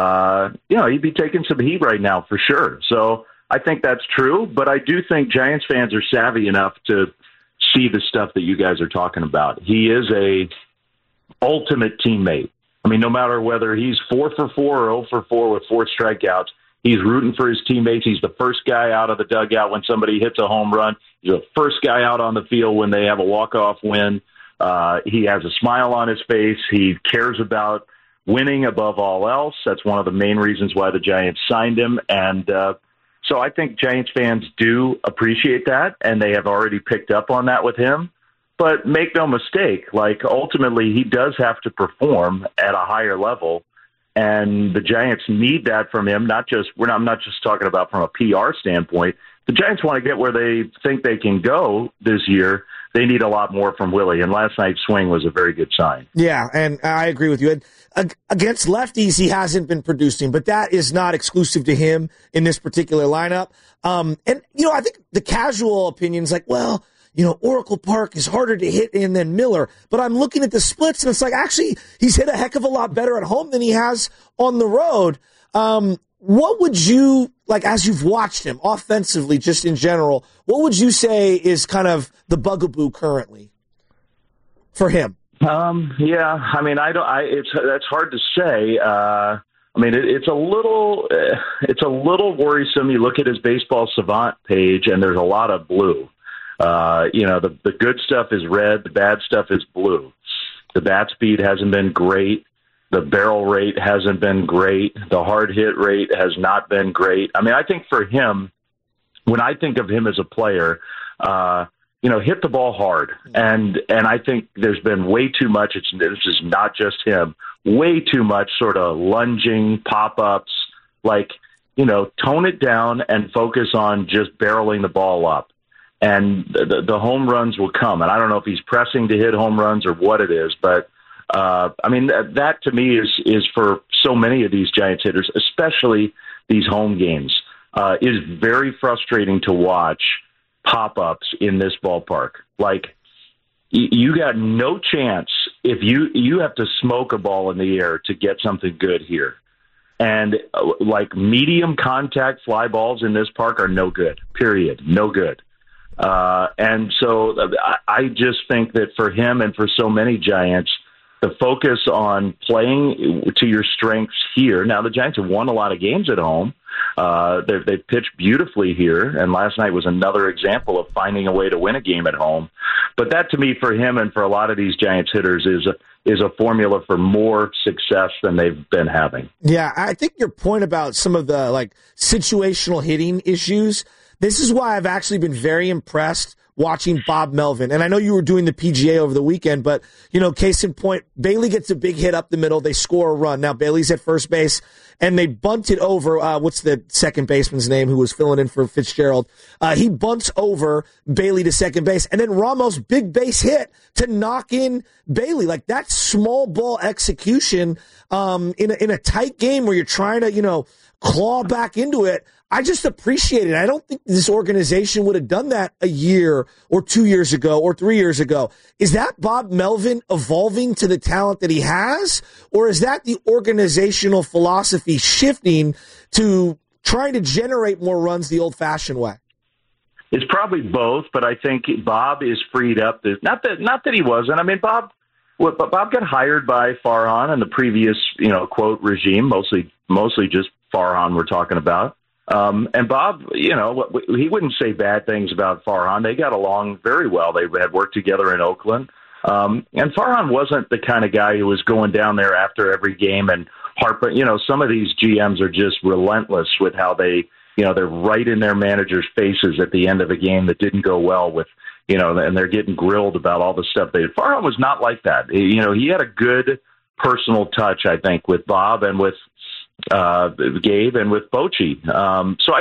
he'd be taking some heat right now for sure. So I think that's true, but I do think Giants fans are savvy enough to see the stuff that you guys are talking about. He is a ultimate teammate. I mean, no matter whether he's 4 for 4 or 0 for 4 with 4 strikeouts, he's rooting for his teammates. He's the first guy out of the dugout when somebody hits a home run. He's the first guy out on the field when they have a walk-off win. He has a smile on his face. He cares about winning above all else. That's one of the main reasons why the Giants signed him. And so I think Giants fans do appreciate that, and they have already picked up on that with him. But make no mistake, ultimately he does have to perform at a higher level. And the Giants need that from him. I'm not just talking about from a PR standpoint. The Giants want to get where they think they can go this year. They need a lot more from Willy, and last night's swing was a very good sign. Yeah, and I agree with you. Against lefties, he hasn't been producing, but that is not exclusive to him in this particular lineup. I think the casual opinion is Oracle Park is harder to hit in than Miller. But I'm looking at the splits, and it's actually, he's hit a heck of a lot better at home than he has on the road. What would you, as you've watched him offensively, just in general, what would you say is kind of the bugaboo currently for him? That's hard to say. It's a little worrisome. You look at his Baseball Savant page, and there's a lot of blue. The good stuff is red, the bad stuff is blue. The bat speed hasn't been great. The barrel rate hasn't been great. The hard hit rate has not been great. I think for him, when I think of him as a player, hit the ball hard. And I think there's been way too much. This is not just him. Way too much sort of lunging, pop-ups, tone it down and focus on just barreling the ball up. And the home runs will come. And I don't know if he's pressing to hit home runs or what it is, but that to me is for so many of these Giants hitters, especially these home games, is very frustrating to watch pop-ups in this ballpark. You got no chance if you have to smoke a ball in the air to get something good here. And medium contact fly balls in this park are no good, period. No good. And so I just think that for him and for so many Giants, the focus on playing to your strengths here. Now, the Giants have won a lot of games at home. They've pitched beautifully here, and last night was another example of finding a way to win a game at home. But that, to me, for him and for a lot of these Giants hitters, is a formula for more success than they've been having. Yeah, I think your point about some of the situational hitting issues, this is why I've actually been very impressed watching Bob Melvin. And I know you were doing the PGA over the weekend, but, case in point, Bailey gets a big hit up the middle. They score a run. Now, Bailey's at first base, and they bunt it over. What's the second baseman's name who was filling in for Fitzgerald? He bunts over Bailey to second base, and then Ramos big base hit to knock in Bailey. Like, that small ball execution in a tight game where you're trying to, claw back into it. I just appreciate it. I don't think this organization would have done that a year or 2 years ago or 3 years ago. Is that Bob Melvin evolving to the talent that he has? Or is that the organizational philosophy shifting to trying to generate more runs the old-fashioned way? It's probably both, but I think Bob is freed up. Not that he wasn't. I mean, Bob got hired by Farhan in the previous, quote, regime, mostly just Farhan we're talking about. And Bob, he wouldn't say bad things about Farhan. They got along very well. They had worked together in Oakland. And Farhan wasn't the kind of guy who was going down there after every game and harping. Some of these GMs are just relentless with how they're right in their managers' faces at the end of a game that didn't go well with, and they're getting grilled about all the stuff they did. Farhan was not like that. He had a good personal touch, I think, with Bob and with Gabe and with Bochy. So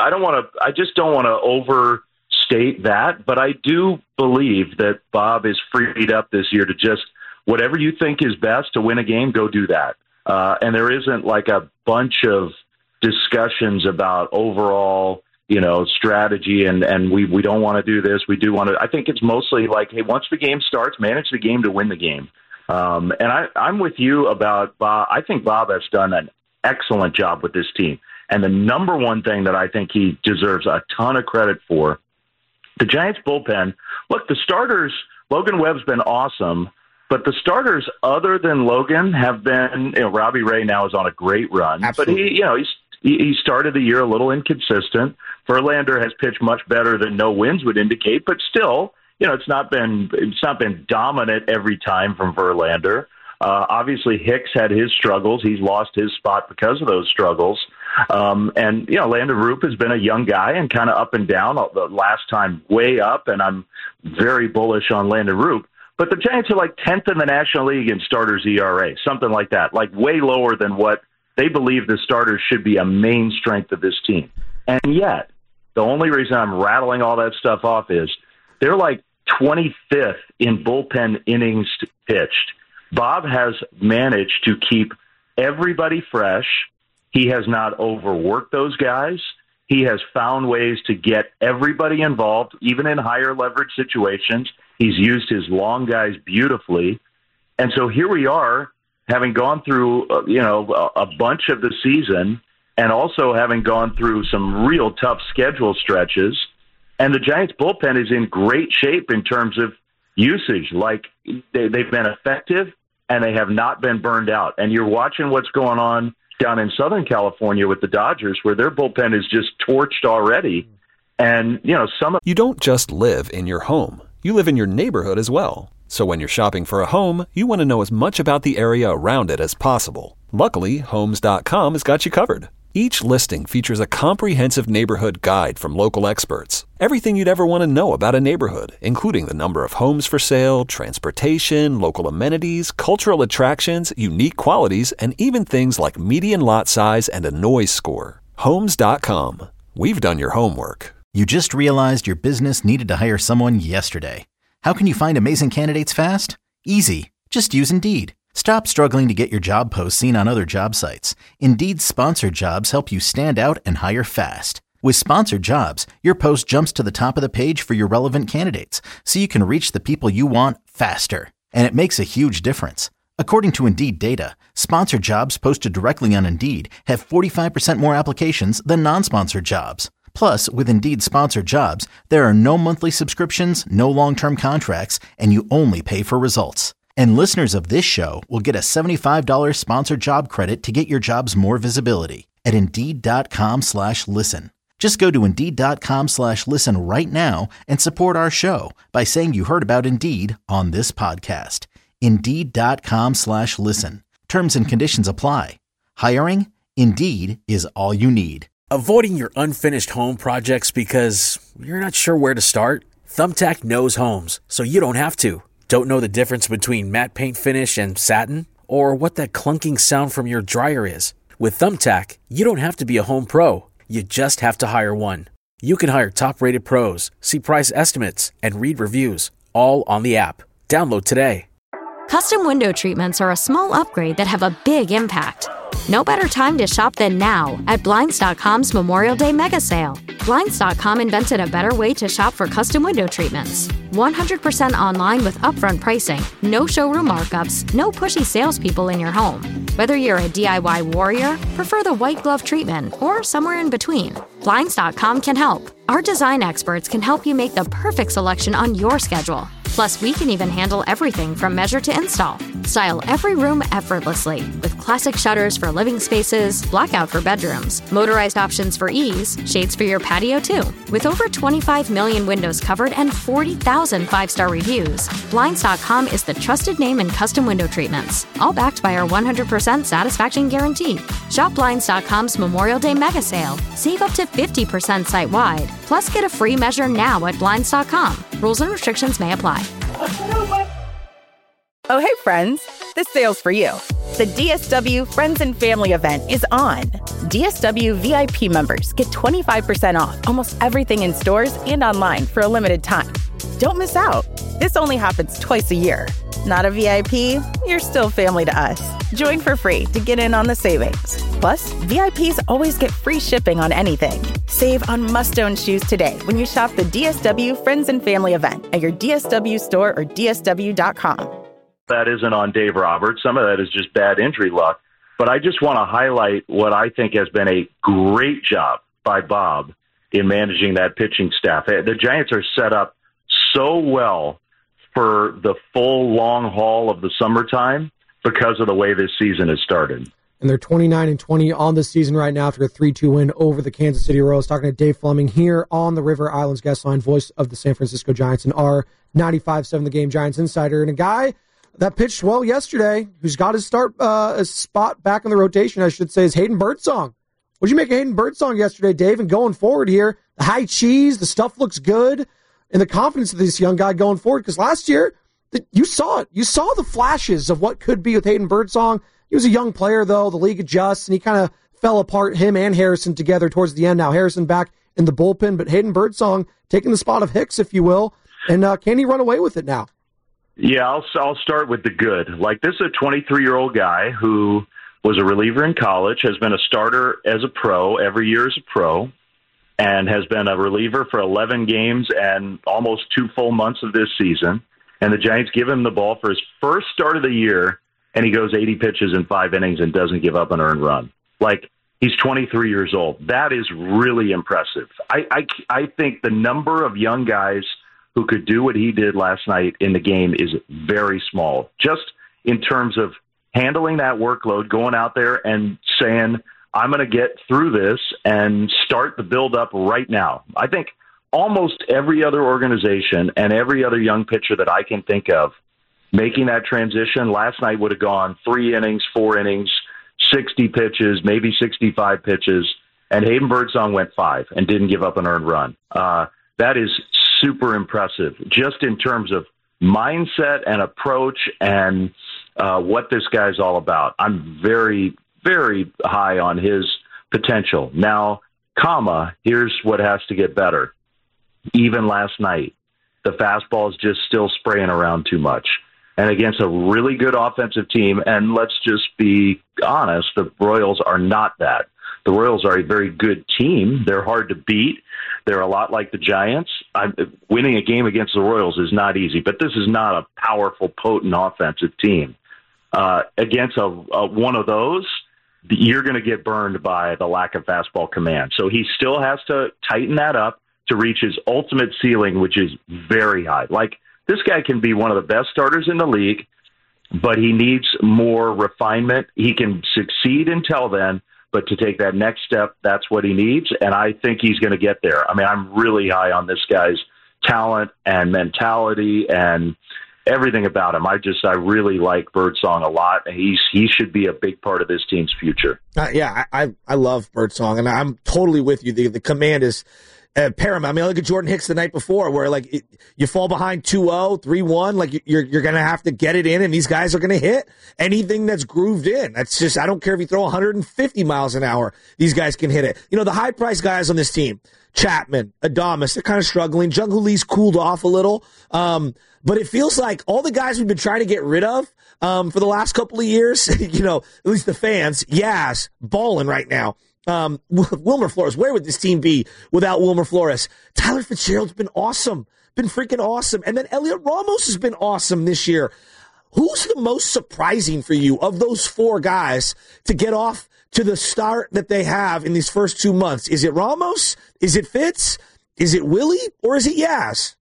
I just don't want to overstate that, but I do believe that Bob is freed up this year to just whatever you think is best to win a game, go do that. And there isn't like a bunch of discussions about overall, strategy and we don't want to do this. We do want to, I think it's mostly like, hey, once the game starts, manage the game to win the game. And I'm with you about Bob. I think Bob has done an excellent job with this team. And the number one thing that I think he deserves a ton of credit for, the Giants bullpen. Look, the starters, Logan Webb's been awesome, but the starters other than Logan have been, Robbie Ray now is on a great run. Absolutely. But he started the year a little inconsistent. Verlander has pitched much better than no wins would indicate, but still, it's not been dominant every time from Verlander. Obviously, Hicks had his struggles. He's lost his spot because of those struggles. And Landon Roop has been a young guy and kind of up and down. The last time way up, and I'm very bullish on Landon Roop. But the Giants are like 10th in the National League in starters ERA, something like that, like way lower than what they believe the starters should be a main strength of this team. And yet, the only reason I'm rattling all that stuff off is they're like 25th in bullpen innings pitched. Bob has managed to keep everybody fresh. He has not overworked those guys. He has found ways to get everybody involved, even in higher leverage situations. He's used his long guys beautifully. And so here we are, having gone through, a bunch of the season and also having gone through some real tough schedule stretches. And the Giants bullpen is in great shape in terms of usage. Like they've been effective and they have not been burned out. And you're watching what's going on down in Southern California with the Dodgers, where their bullpen is just torched already. And, You don't just live in your home. You live in your neighborhood as well. So when you're shopping for a home, you want to know as much about the area around it as possible. Luckily, Homes.com has got you covered. Each listing features a comprehensive neighborhood guide from local experts. Everything you'd ever want to know about a neighborhood, including the number of homes for sale, transportation, local amenities, cultural attractions, unique qualities, and even things like median lot size and a noise score. Homes.com. We've done your homework. You just realized your business needed to hire someone yesterday. How can you find amazing candidates fast? Easy. Just use Indeed. Stop struggling to get your job posts seen on other job sites. Indeed's sponsored jobs help you stand out and hire fast. With sponsored jobs, your post jumps to the top of the page for your relevant candidates, so you can reach the people you want faster. And it makes a huge difference. According to Indeed data, sponsored jobs posted directly on Indeed have 45% more applications than non-sponsored jobs. Plus, with Indeed sponsored jobs, there are no monthly subscriptions, no long-term contracts, and you only pay for results. And listeners of this show will get a $75 sponsored job credit to get your jobs more visibility at Indeed.com/listen. Just go to Indeed.com/listen right now and support our show by saying you heard about Indeed on this podcast. Indeed.com/listen. Terms and conditions apply. Hiring? Indeed is all you need. Avoiding your unfinished home projects because you're not sure where to start? Thumbtack knows homes, so you don't have to. Don't know the difference between matte paint finish and satin? Or what that clunking sound from your dryer is? With Thumbtack, you don't have to be a home pro. You just have to hire one. You can hire top-rated pros, see price estimates, and read reviews, all on the app. Download today. Custom window treatments are a small upgrade that have a big impact. No better time to shop than now at Blinds.com's Memorial Day mega sale. Blinds.com invented a better way to shop for custom window treatments. 100% online with upfront pricing, no showroom markups, no pushy salespeople in your home. Whether you're a DIY warrior, prefer the white glove treatment, or somewhere in between, Blinds.com can help. Our design experts can help you make the perfect selection on your schedule. Plus, we can even handle everything from measure to install. Style every room effortlessly with classic shutters for living spaces, blackout for bedrooms, motorized options for ease, shades for your patio too. With over 25 million windows covered and 40,000 five-star reviews, Blinds.com is the trusted name in custom window treatments, all backed by our 100% satisfaction guarantee. Shop Blinds.com's Memorial Day mega sale. Save up to 50% site-wide. Plus, get a free measure now at Blinds.com. Rules and restrictions may apply. Oh, hey, friends. This sale's for you. The DSW Friends and Family event is on. DSW VIP members get 25% off almost everything in stores and online for a limited time. Don't miss out. This only happens twice a year. Not a VIP? You're still family to us. Join for free to get in on the savings. Plus, VIPs always get free shipping on anything. Save on must-own shoes today when you shop the DSW Friends and Family event at your DSW store or DSW.com. That isn't on Dave Roberts. Some of that is just bad injury luck. But I just want to highlight what I think has been a great job by Bob in managing that pitching staff. The Giants are set up so well for the full long haul of the summertime because of the way this season has started. And they're 29-20 on the season right now after a 3-2 win over the Kansas City Royals. Talking to Dave Fleming here on the River Islands guest line, voice of the San Francisco Giants and our 95.7 The Game Giants insider. And a guy that pitched well yesterday, who's got his spot back in the rotation, I should say, is Hayden Birdsong. What did you make of Hayden Birdsong yesterday, Dave? And going forward here, the high cheese, the stuff looks good, and the confidence of this young guy going forward. Because last year, you saw it. You saw the flashes of what could be with Hayden Birdsong. He was a young player, though. The league adjusts, and he kind of fell apart, him and Harrison together towards the end. Now Harrison back in the bullpen, but Hayden Birdsong taking the spot of Hicks, if you will. And can he run away with it now? Yeah, I'll start with the good. Like, this is a 23-year-old guy who was a reliever in college, has been a starter as a pro every year as a pro, and has been a reliever for 11 games and almost 2 full months of this season. And the Giants give him the ball for his first start of the year, and he goes 80 pitches in 5 innings and doesn't give up an earned run. Like, he's 23 years old. That is really impressive. I think the number of young guys who could do what he did last night in the game is very small, just in terms of handling that workload, going out there and saying, I'm going to get through this and start the build-up right now. I think almost every other organization and every other young pitcher that I can think of making that transition last night would have gone 3 innings, 4 innings, 60 pitches, maybe 65 pitches, and Hayden Birdsong went 5 and didn't give up an earned run. That is super impressive, just in terms of mindset and approach and what this guy's all about. I'm very, very high on his potential. Now, here's what has to get better. Even last night, the fastball is just still spraying around too much. And against a really good offensive team, and let's just be honest, the Royals are not that. The Royals are a very good team. They're hard to beat. They're a lot like the Giants. Winning a game against the Royals is not easy, but this is not a powerful, potent offensive team. Against one of those, you're going to get burned by the lack of fastball command. So he still has to tighten that up to reach his ultimate ceiling, which is very high. Like, this guy can be one of the best starters in the league, but he needs more refinement. He can succeed until then, but to take that next step, that's what he needs, and I think he's going to get there. I mean, I'm really high on this guy's talent and mentality and everything about him. I really like Birdsong a lot, and he should be a big part of this team's future. I love Birdsong, and I'm totally with you. The command is paramount. I mean, look at Jordan Hicks the night before, where you fall behind 2-0, 3-1, like you're going to have to get it in, and these guys are going to hit anything that's grooved in. That's just, I don't care if you throw 150 miles an hour, these guys can hit it. You know, the high-priced guys on this team, Chapman, Adames, they're kind of struggling. Jung-Hoo Lee's cooled off a little, but it feels like all the guys we've been trying to get rid of for the last couple of years, you know, at least the fans, Yaz, balling right now. Wilmer Flores, where would this team be without Wilmer Flores? Tyler Fitzgerald's been awesome, been freaking awesome. And then Elliot Ramos has been awesome this year. Who's the most surprising for you of those four guys to get off to the start that they have in these first 2 months? Is it Ramos? Is it Fitz? Is it Willie? Or is it Yaz?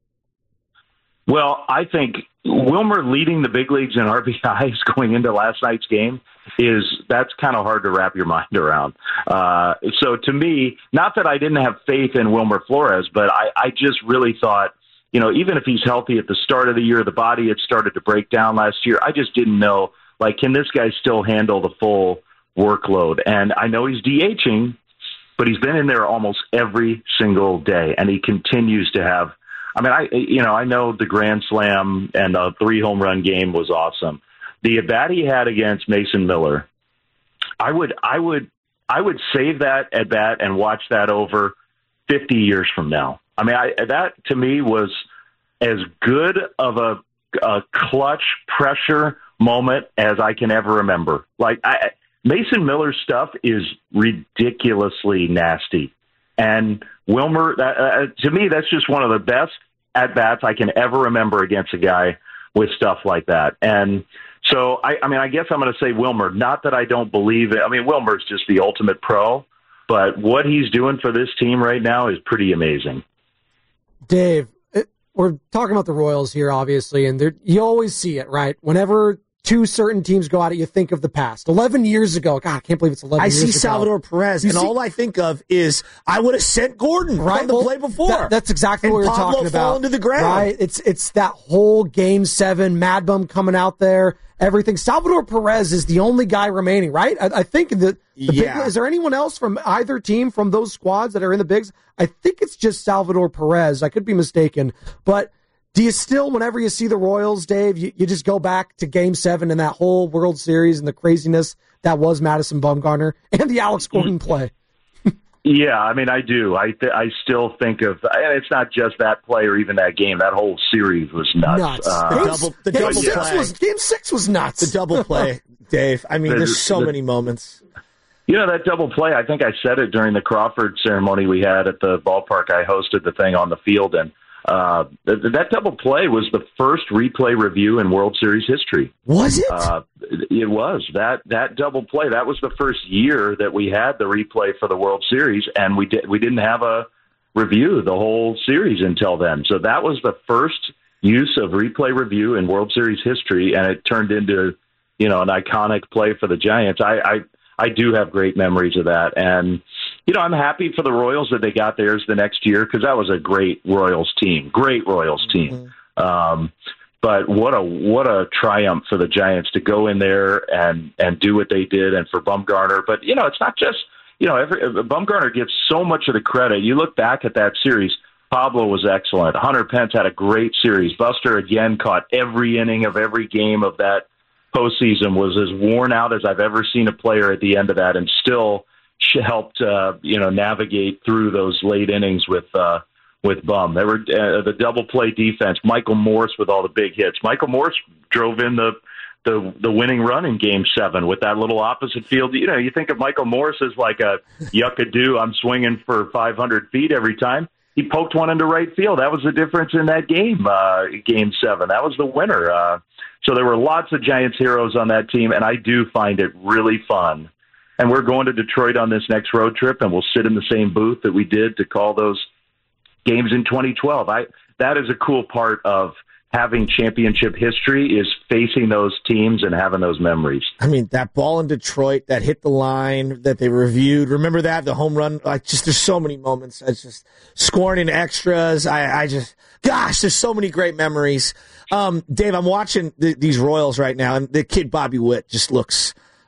Well, I think Wilmer leading the big leagues in RBIs going into last night's game that's kind of hard to wrap your mind around. So to me, not that I didn't have faith in Wilmer Flores, but I just really thought, you know, even if he's healthy at the start of the year, the body had started to break down last year. I just didn't know, like, can this guy still handle the full workload? And I know he's DHing, but he's been in there almost every single day, and he continues to have. I mean, I know the Grand Slam and the 3-home run game was awesome. The at-bat he had against Mason Miller, I would save that at-bat and watch that over 50 years from now. I mean, that to me was as good of a clutch pressure moment as I can ever remember. Like, Mason Miller's stuff is ridiculously nasty. And Wilmer, to me, that's just one of the best at-bats I can ever remember against a guy with stuff like that. And so, I guess I'm going to say Wilmer. Not that I don't believe it. I mean, Wilmer's just the ultimate pro, but what he's doing for this team right now is pretty amazing. Dave, we're talking about the Royals here, obviously, and you always see it, right? Whenever two certain teams go at it, you think of the past. 11 years ago, God, I can't believe it's 11 years ago. I see Salvador Perez, and all I think of is I would have sent Gordon on the play before. That's exactly what we were talking about. Falling to the ground. Right? It's that whole Game 7, Mad Bum coming out there, everything. Salvador Perez is the only guy remaining, right? I think the big, is there anyone else from either team from those squads that are in the bigs? I think it's just Salvador Perez. I could be mistaken, but do you still, whenever you see the Royals, Dave, you just go back to Game 7 and that whole World Series and the craziness that was Madison Bumgarner and the Alex Gordon play? Yeah, I mean, I do. I still think of, and it's not just that play or even that game. That whole series was nuts. Game 6 was nuts. The double play, Dave. I mean, there's so many moments. You know, that double play, I think I said it during the Crawford ceremony we had at the ballpark. I hosted the thing on the field, and that double play was the first replay review in World Series history. Was it? It was. That double play, that was the first year that we had the replay for the World Series, and we didn't have a review the whole series until then. So that was the first use of replay review in World Series history, and it turned into, you know, an iconic play for the Giants. I do have great memories of that, and you know, I'm happy for the Royals that they got theirs the next year because that was a great Royals team. But what a triumph for the Giants to go in there and do what they did, and for Bumgarner. But you know, it's not just, you know, Bumgarner gets so much of the credit. You look back at that series. Pablo was excellent. Hunter Pence had a great series. Buster again caught every inning of every game of that postseason. Was as worn out as I've ever seen a player at the end of that, and still helped navigate through those late innings with Bum. They were the double play defense. Michael Morse with all the big hits. Michael Morse drove in the winning run in Game 7 with that little opposite field. You know, you think of Michael Morse as like a yuckadoo, I'm swinging for 500 feet every time. He poked one into right field. That was the difference in that game, Game 7. That was the winner. So there were lots of Giants heroes on that team, and I do find it really fun. And we're going to Detroit on this next road trip, and we'll sit in the same booth that we did to call those games in 2012. That is a cool part of having championship history, is facing those teams and having those memories. I mean, that ball in Detroit that hit the line that they reviewed. Remember that? The home run? There's so many moments. It's just scoring in extras. Gosh, there's so many great memories. Dave, I'm watching these Royals right now, and the kid Bobby Witt just looks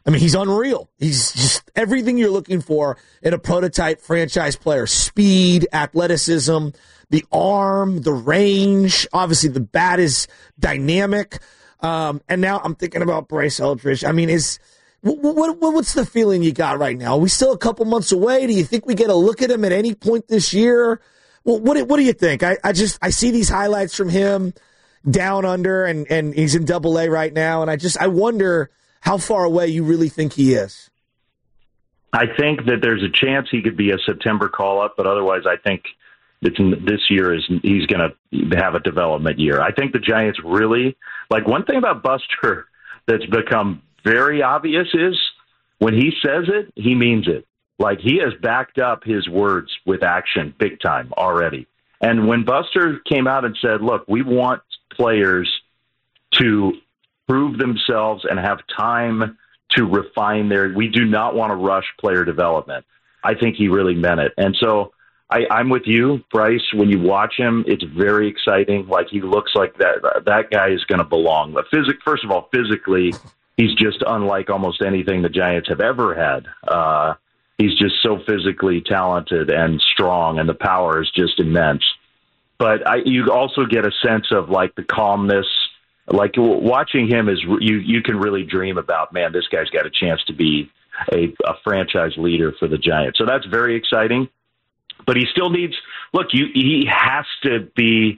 I mean, he's unreal. He's just everything you're looking for in a prototype franchise player. Speed, athleticism, the arm, the range. Obviously, the bat is dynamic. And now I'm thinking about Bryce Eldridge. I mean, what's the feeling you got right now? Are we still a couple months away? Do you think we get a look at him at any point this year? Well, what do you think? I see these highlights from him down under, and he's in Double-A right now, and I wonder how far away you really think he is. I think that there's a chance he could be a September call-up, but otherwise I think this year he's going to have a development year. I think the Giants really, like, one thing about Buster that's become very obvious is when he says it, he means it. Like, he has backed up his words with action big time already. And when Buster came out and said, look, we want players to prove themselves and have time to refine we do not want to rush player development. I think he really meant it. And so I'm with you, Bryce. When you watch him, it's very exciting. Like, he looks like that guy is going to belong. But first of all, physically, he's just unlike almost anything the Giants have ever had. He's just so physically talented and strong, and the power is just immense. But you also get a sense of, like, the calmness. Like, watching him is you can really dream about, man, this guy's got a chance to be a franchise leader for the Giants. So that's very exciting. But he still needs – look, he has to be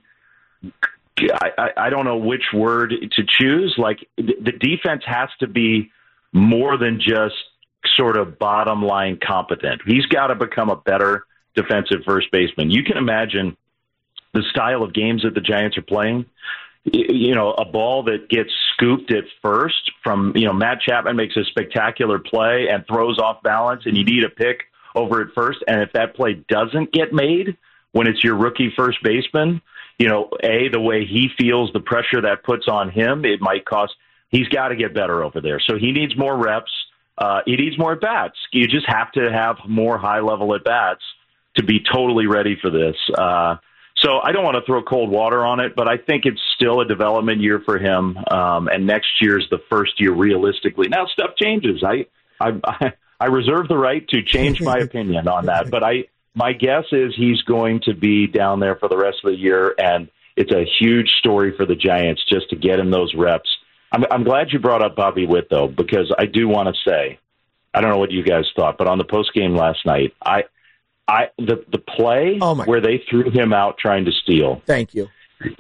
I don't know which word to choose. Like, the defense has to be more than just sort of bottom line competent. He's got to become a better defensive first baseman. You can imagine the style of games that the Giants are playing. You know, a ball that gets scooped at first from, Matt Chapman makes a spectacular play and throws off balance, and you need a pick over at first. And if that play doesn't get made when it's your rookie first baseman, the way he feels the pressure that puts on him, it might cost. He's got to get better over there. So he needs more reps. He needs more at-bats. You just have to have more high-level at-bats to be totally ready for this. So I don't want to throw cold water on it, but I think it's still a development year for him. And next year's the first year realistically. Now stuff changes. I reserve the right to change my opinion on that, but my guess is he's going to be down there for the rest of the year, and it's a huge story for the Giants just to get him those reps. I'm glad you brought up Bobby Witt, though, because I do want to say, I don't know what you guys thought, but on the postgame last night, the play where they threw him out trying to steal. Thank you.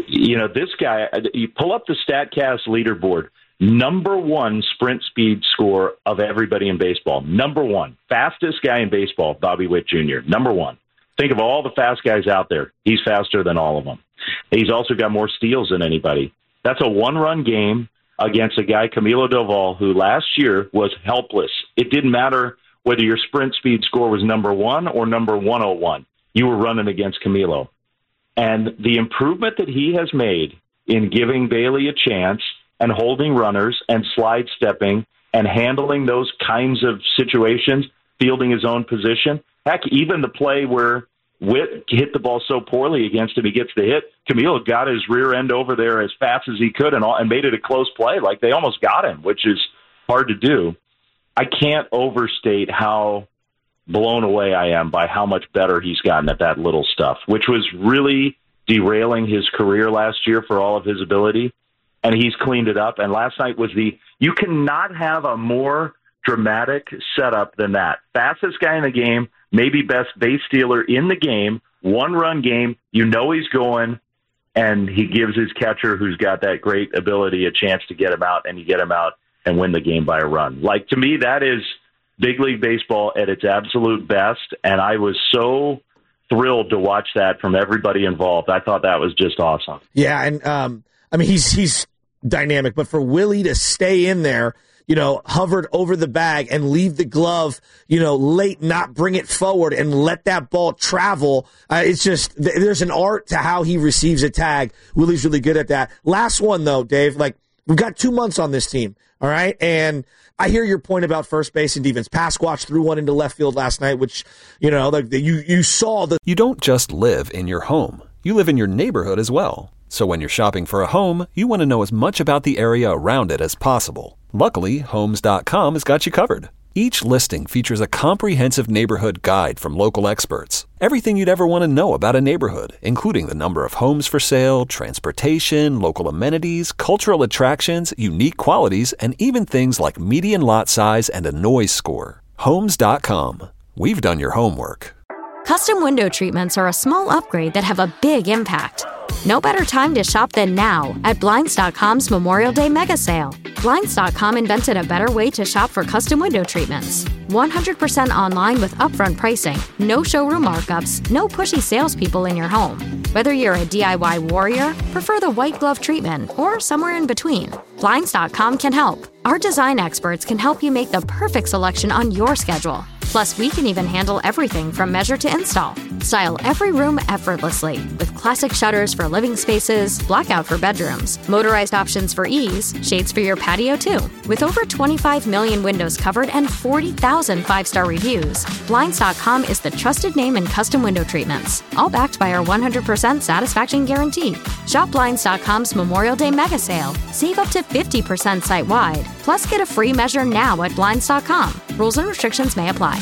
This guy, you pull up the StatCast leaderboard, number one sprint speed score of everybody in baseball. Number one. Fastest guy in baseball, Bobby Witt Jr. Number one. Think of all the fast guys out there. He's faster than all of them. He's also got more steals than anybody. That's a one-run game against a guy, Camilo Doval, who last year was helpless. It didn't matter whether your sprint speed score was number one or number 101. You were running against Camilo. And the improvement that he has made in giving Bailey a chance and holding runners and slide stepping and handling those kinds of situations, fielding his own position. Heck, even the play where Witt hit the ball so poorly against him, he gets the hit. Camilo got his rear end over there as fast as he could and made it a close play. Like, they almost got him, which is hard to do. I can't overstate how blown away I am by how much better he's gotten at that little stuff, which was really derailing his career last year for all of his ability. And he's cleaned it up. And last night was you cannot have a more dramatic setup than that. Fastest guy in the game, maybe best base stealer in the game, one-run game. He's going, and he gives his catcher, who's got that great ability, a chance to get him out, and you get him out and win the game by a run. Like, to me, that is big league baseball at its absolute best, and I was so thrilled to watch that from everybody involved. I thought that was just awesome. Yeah, and he's dynamic, but for Willie to stay in there, hovered over the bag and leave the glove, late, not bring it forward and let that ball travel. It's just, there's an art to how he receives a tag. Willie's really good at that. Last one, though, Dave, we've got 2 months on this team, all right? And I hear your point about first base and defense. Pasquatch threw one into left field last night, which, you saw the... You don't just live in your home. You live in your neighborhood as well. So when you're shopping for a home, you want to know as much about the area around it as possible. Luckily, Homes.com has got you covered. Each listing features a comprehensive neighborhood guide from local experts. Everything you'd ever want to know about a neighborhood, including the number of homes for sale, transportation, local amenities, cultural attractions, unique qualities, and even things like median lot size and a noise score. Homes.com. We've done your homework. Custom window treatments are a small upgrade that have a big impact. No better time to shop than now at Blinds.com's Memorial Day mega sale. Blinds.com invented a better way to shop for custom window treatments. 100% online with upfront pricing, no showroom markups, no pushy salespeople in your home. Whether you're a DIY warrior, prefer the white glove treatment, or somewhere in between, Blinds.com can help. Our design experts can help you make the perfect selection on your schedule. Plus, we can even handle everything from measure to install. Style every room effortlessly with classic shutters for living spaces, blackout for bedrooms, motorized options for ease, shades for your patio too. With over 25 million windows covered and 40,000 five-star reviews, Blinds.com is the trusted name in custom window treatments, all backed by our 100% satisfaction guarantee. Shop Blinds.com's Memorial Day mega sale. Save up to 50% site-wide. Plus, get a free measure now at Blinds.com. Rules and restrictions may apply.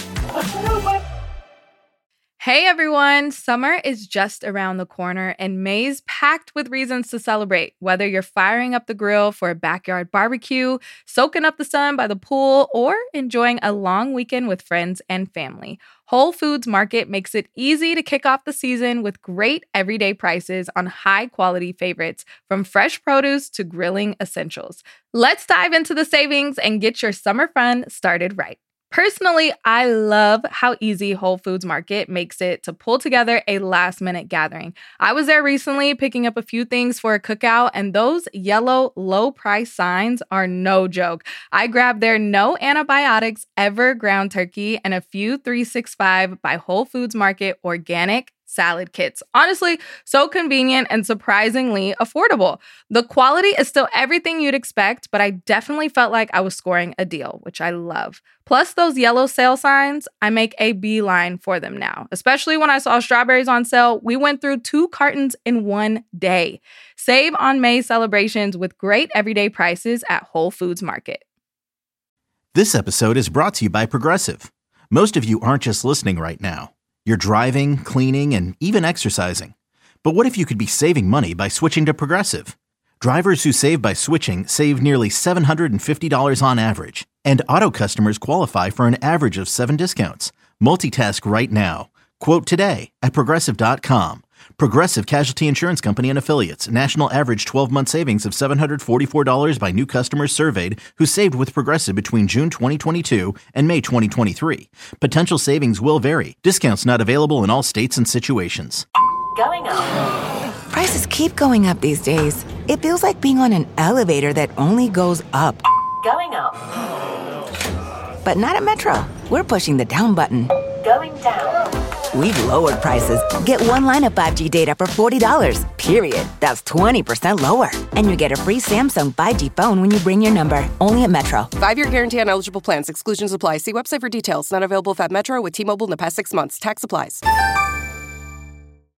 Hey everyone, summer is just around the corner and May's packed with reasons to celebrate. Whether you're firing up the grill for a backyard barbecue, soaking up the sun by the pool, or enjoying a long weekend with friends and family, Whole Foods Market makes it easy to kick off the season with great everyday prices on high-quality favorites, from fresh produce to grilling essentials. Let's dive into the savings and get your summer fun started right. Personally, I love how easy Whole Foods Market makes it to pull together a last-minute gathering. I was there recently picking up a few things for a cookout, and those yellow low-price signs are no joke. I grabbed their no antibiotics ever ground turkey and a few 365 by Whole Foods Market organic salad kits. Honestly, so convenient and surprisingly affordable. The quality is still everything you'd expect, but I definitely felt like I was scoring a deal, which I love. Plus, those yellow sale signs, I make a beeline for them now. Especially when I saw strawberries on sale, we went through 2 cartons in one day. Save on May celebrations with great everyday prices at Whole Foods Market. This episode is brought to you by Progressive. Most of you aren't just listening right now. You're driving, cleaning, and even exercising. But what if you could be saving money by switching to Progressive? Drivers who save by switching save nearly $750 on average. And auto customers qualify for an average of 7 discounts. Multitask right now. Quote today at Progressive.com. Progressive Casualty Insurance Company and Affiliates. National average 12-month savings of $744 by new customers surveyed who saved with Progressive between June 2022 and May 2023. Potential savings will vary. Discounts not available in all states and situations. Going up. Prices keep going up these days. It feels like being on an elevator that only goes up. Going up. But not at Metro. We're pushing the down button. Going down. We've lowered prices. Get one line of 5G data for $40, period. That's 20% lower. And you get a free Samsung 5G phone when you bring your number. Only at Metro. 5-year guarantee on eligible plans. Exclusions apply. See website for details. Not available at Metro with T-Mobile in the past 6 months. Tax applies.